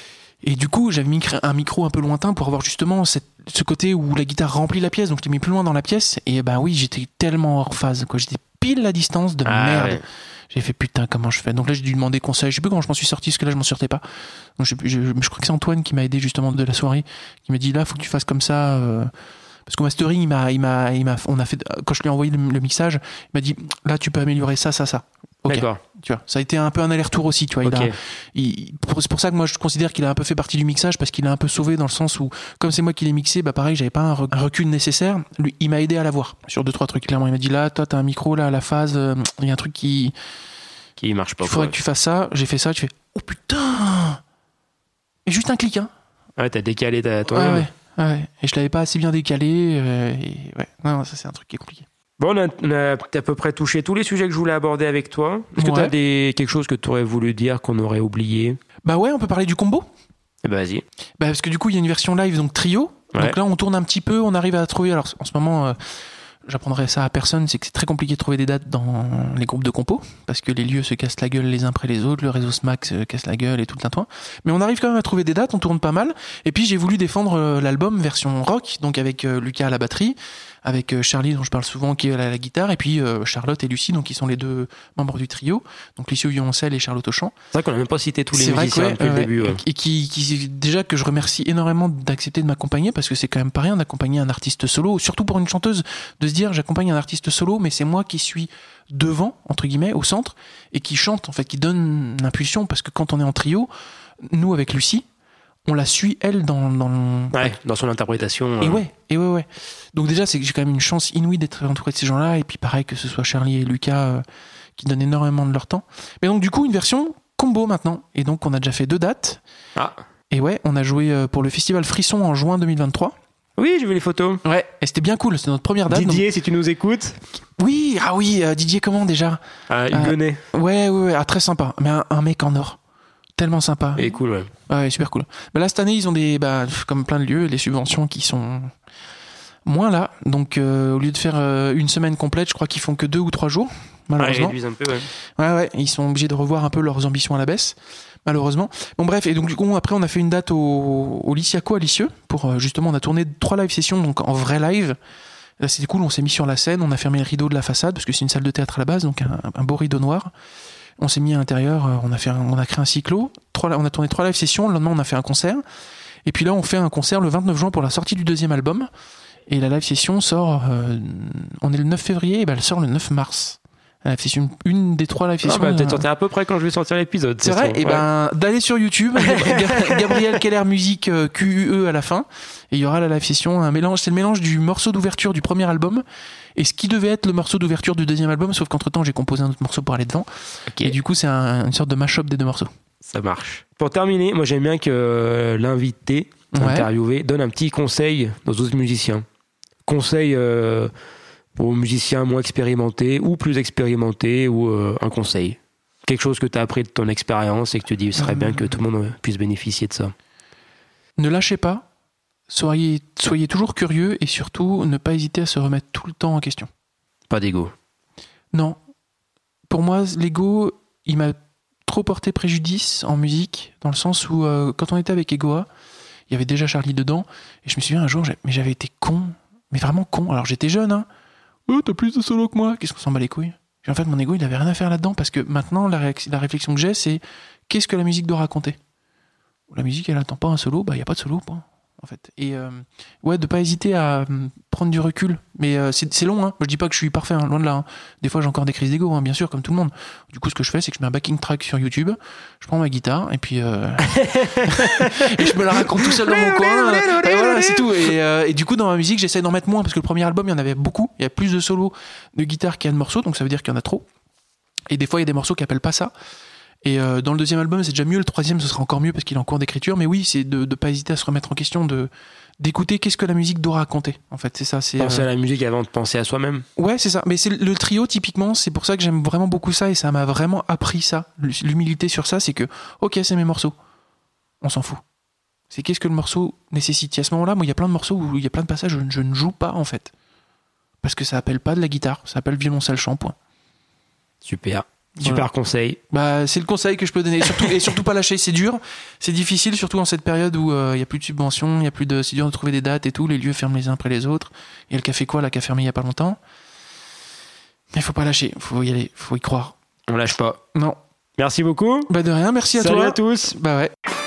et du coup j'avais mis un micro un peu lointain pour avoir justement cette, ce côté où la guitare remplit la pièce, donc je l'ai mis plus loin dans la pièce, et bah oui, j'étais tellement hors phase, quoi. J'étais pile la distance de ah, merde. Ouais. J'ai fait putain, comment je fais? Donc là, j'ai dû demander conseil. Je sais plus comment je m'en suis sorti, parce que là, je m'en sortais pas. Donc je, je, je, je crois que c'est Antoine qui m'a aidé justement de la soirée, qui m'a dit là, faut que tu fasses comme ça. Euh, parce qu'au mastering, il m'a, il m'a, il m'a, on a fait, quand je lui ai envoyé le, le mixage, il m'a dit là, tu peux améliorer ça, ça, ça. Okay. D'accord. Tu vois, ça a été un peu un aller-retour aussi, tu vois. Il okay. a, il, c'est pour ça que moi je considère qu'il a un peu fait partie du mixage, parce qu'il a un peu sauvé dans le sens où, comme c'est moi qui l'ai mixé, bah pareil, j'avais pas un, un recul nécessaire. Lui, il m'a aidé à l'avoir sur deux trois trucs. Clairement, il m'a dit là, toi, t'as un micro là, à la phase, il euh, y a un truc qui qui marche pas. Il faudrait que tu fasses ça. J'ai fait ça. Tu fais oh putain. Et juste un clic, hein. Ouais, t'as décalé ta toi. Ouais, ouais, ouais. Et je l'avais pas assez bien décalé. Euh, et ouais, non, ça c'est un truc qui est compliqué. Bon, on a, on a à peu près touché tous les sujets que je voulais aborder avec toi. Est-ce que ouais. tu as des, quelque chose que tu aurais voulu dire qu'on aurait oublié? Bah ouais, on peut parler du combo. Eh bah vas-y. Bah parce que du coup, il y a une version live, donc trio. Ouais. Donc là, on tourne un petit peu, on arrive à trouver. Alors en ce moment, euh, j'apprendrai ça à personne, c'est que c'est très compliqué de trouver des dates dans les groupes de compos, parce que les lieux se cassent la gueule les uns après les autres, le réseau SMAC se casse la gueule et tout le tintouin. Mais on arrive quand même à trouver des dates, on tourne pas mal. Et puis j'ai voulu défendre l'album version rock, donc avec euh, Lucas à la batterie, avec euh, Charlie dont je parle souvent qui est à la, la guitare, et puis euh, Charlotte et Lucie, donc qui sont les deux membres du trio, donc Lucie au violoncelle et Charlotte au chant. C'est vrai qu'on n'a même pas cité tous les c'est musiciens vrai que, ouais, depuis euh, le début. Ouais. Et qui, qui déjà que je remercie énormément d'accepter de m'accompagner, parce que c'est quand même pas rien d'accompagner un artiste solo, surtout pour une chanteuse, de se dire j'accompagne un artiste solo, mais c'est moi qui suis devant, entre guillemets, au centre, et qui chante, en fait, qui donne l'impulsion, parce que quand on est en trio, nous avec Lucie, on la suit elle dans dans, ouais, dans son interprétation. Et euh... ouais, et ouais ouais. Donc déjà c'est que j'ai quand même une chance inouïe d'être entouré de ces gens-là, et puis pareil que ce soit Charlie et Lucas euh, qui donnent énormément de leur temps. Mais donc du coup une version combo maintenant, et donc on a déjà fait deux dates. Ah. Et ouais, on a joué pour le festival Frisson en juin deux mille vingt-trois. Oui, j'ai vu les photos. Ouais, et c'était bien cool, c'était notre première date. Didier, donc... si tu nous écoutes. Oui, ah oui, euh, Didier comment déjà? Ah, Huguenet. Euh, ouais, ouais, ouais, ah, très sympa, mais un, un mec en or. Tellement sympa. Et cool, ouais. Ouais, super cool. Mais là, cette année, ils ont des, bah, comme plein de lieux, les subventions qui sont moins là. Donc, euh, au lieu de faire euh, une semaine complète, je crois qu'ils font que deux ou trois jours, malheureusement. Ah, ils réduisent un peu, ouais. Ouais, ouais. Ils sont obligés de revoir un peu leurs ambitions à la baisse, malheureusement. Bon, bref. Et donc, du coup, après, on a fait une date au, au Lyciaco à Lisieux pour, euh, justement, on a tourné trois live sessions, donc en vrai live. Là, c'était cool. On s'est mis sur la scène, on a fermé le rideau de la façade, parce que c'est une salle de théâtre à la base, donc un, un beau rideau noir. On s'est mis à l'intérieur, on a fait, un, on a créé un cyclo. Trois, on a tourné trois live sessions. Le lendemain, on a fait un concert. Et puis là, on fait un concert le vingt-neuf juin pour la sortie du deuxième album. Et la live session sort, euh, on est le neuf février, et ben elle sort le neuf mars. La live session, une des trois live sessions. Ah bah, peut-être sortir à peu près quand je vais sortir l'épisode. C'est vrai. Et ouais. ben d'aller sur YouTube, Gabriel Keller Musique Q U E à la fin. Et il y aura la live session, un mélange. C'est le mélange du morceau d'ouverture du premier album et ce qui devait être le morceau d'ouverture du deuxième album, sauf qu'entre temps j'ai composé un autre morceau pour aller devant. Okay. Et du coup c'est un, une sorte de mash-up des deux morceaux. Ça marche. Pour terminer, moi j'aime bien que l'invité ouais. interviewé donne un petit conseil aux autres musiciens. Conseil euh, pour musiciens moins expérimentés ou plus expérimentés, ou euh, un conseil. Quelque chose que tu as appris de ton expérience et que tu dis ce serait mmh. bien que tout le monde puisse bénéficier de ça. Ne lâchez pas. Soyez, soyez toujours curieux, et surtout ne pas hésiter à se remettre tout le temps en question. Pas d'ego. Non. Pour moi, l'ego, il m'a trop porté préjudice en musique, dans le sens où euh, quand on était avec Egoa, il y avait déjà Charlie dedans, et je me souviens un jour, mais j'avais été con, mais vraiment con. Alors j'étais jeune, hein. Oh, t'as plus de solo que moi. Qu'est-ce qu'on s'en bat les couilles? Puis en fait, mon ego, il avait rien à faire là-dedans, parce que maintenant, la, ré- la réflexion que j'ai, c'est qu'est-ce que la musique doit raconter? La musique, elle attend pas un solo, bah il y a pas de solo, point. En fait. Et euh, ouais, de pas hésiter à euh, prendre du recul. Mais euh, c'est, c'est long, hein. Je dis pas que je suis parfait, hein, loin de là. Hein. Des fois, j'ai encore des crises d'ego, hein, bien sûr, comme tout le monde. Du coup, ce que je fais, c'est que je mets un backing track sur YouTube, je prends ma guitare, et puis euh... et je me la raconte tout seul dans mon coin. Et voilà, c'est tout. Et, euh, et du coup, dans ma musique, j'essaie d'en mettre moins, parce que le premier album, il y en avait beaucoup. Il y a plus de solos de guitare qu'il y a de morceaux, donc ça veut dire qu'il y en a trop. Et des fois, il y a des morceaux qui appellent pas ça. Et euh, dans le deuxième album, c'est déjà mieux. Le troisième, ce sera encore mieux parce qu'il est en cours d'écriture. Mais oui, c'est de ne pas hésiter à se remettre en question, de d'écouter qu'est-ce que la musique doit raconter. En fait, c'est ça. C'est penser euh... à la musique avant de penser à soi-même. Ouais, c'est ça. Mais c'est le trio typiquement. C'est pour ça que j'aime vraiment beaucoup ça, et ça m'a vraiment appris ça. L'humilité sur ça, c'est que ok, c'est mes morceaux. On s'en fout. C'est qu'est-ce que le morceau nécessite. Et à ce moment-là, moi, il y a plein de morceaux où il y a plein de passages où je, je ne joue pas en fait, parce que ça appelle pas de la guitare, ça appelle violoncelle chant. Point. Super. Super voilà. Conseil. Bah, c'est le conseil que je peux donner. Surtout, et surtout pas lâcher, c'est dur. C'est difficile, surtout en cette période où il euh, n'y a plus de subventions, y a plus de, c'est dur de trouver des dates et tout. Les lieux ferment les uns après les autres. Il y a le Café Quoi, là, qui a fermé il n'y a pas longtemps. Mais il faut pas lâcher, il faut y aller, il faut y croire. On lâche pas. Non. Merci beaucoup. Bah de rien, merci à Salut toi. Salut à tous. Bah ouais.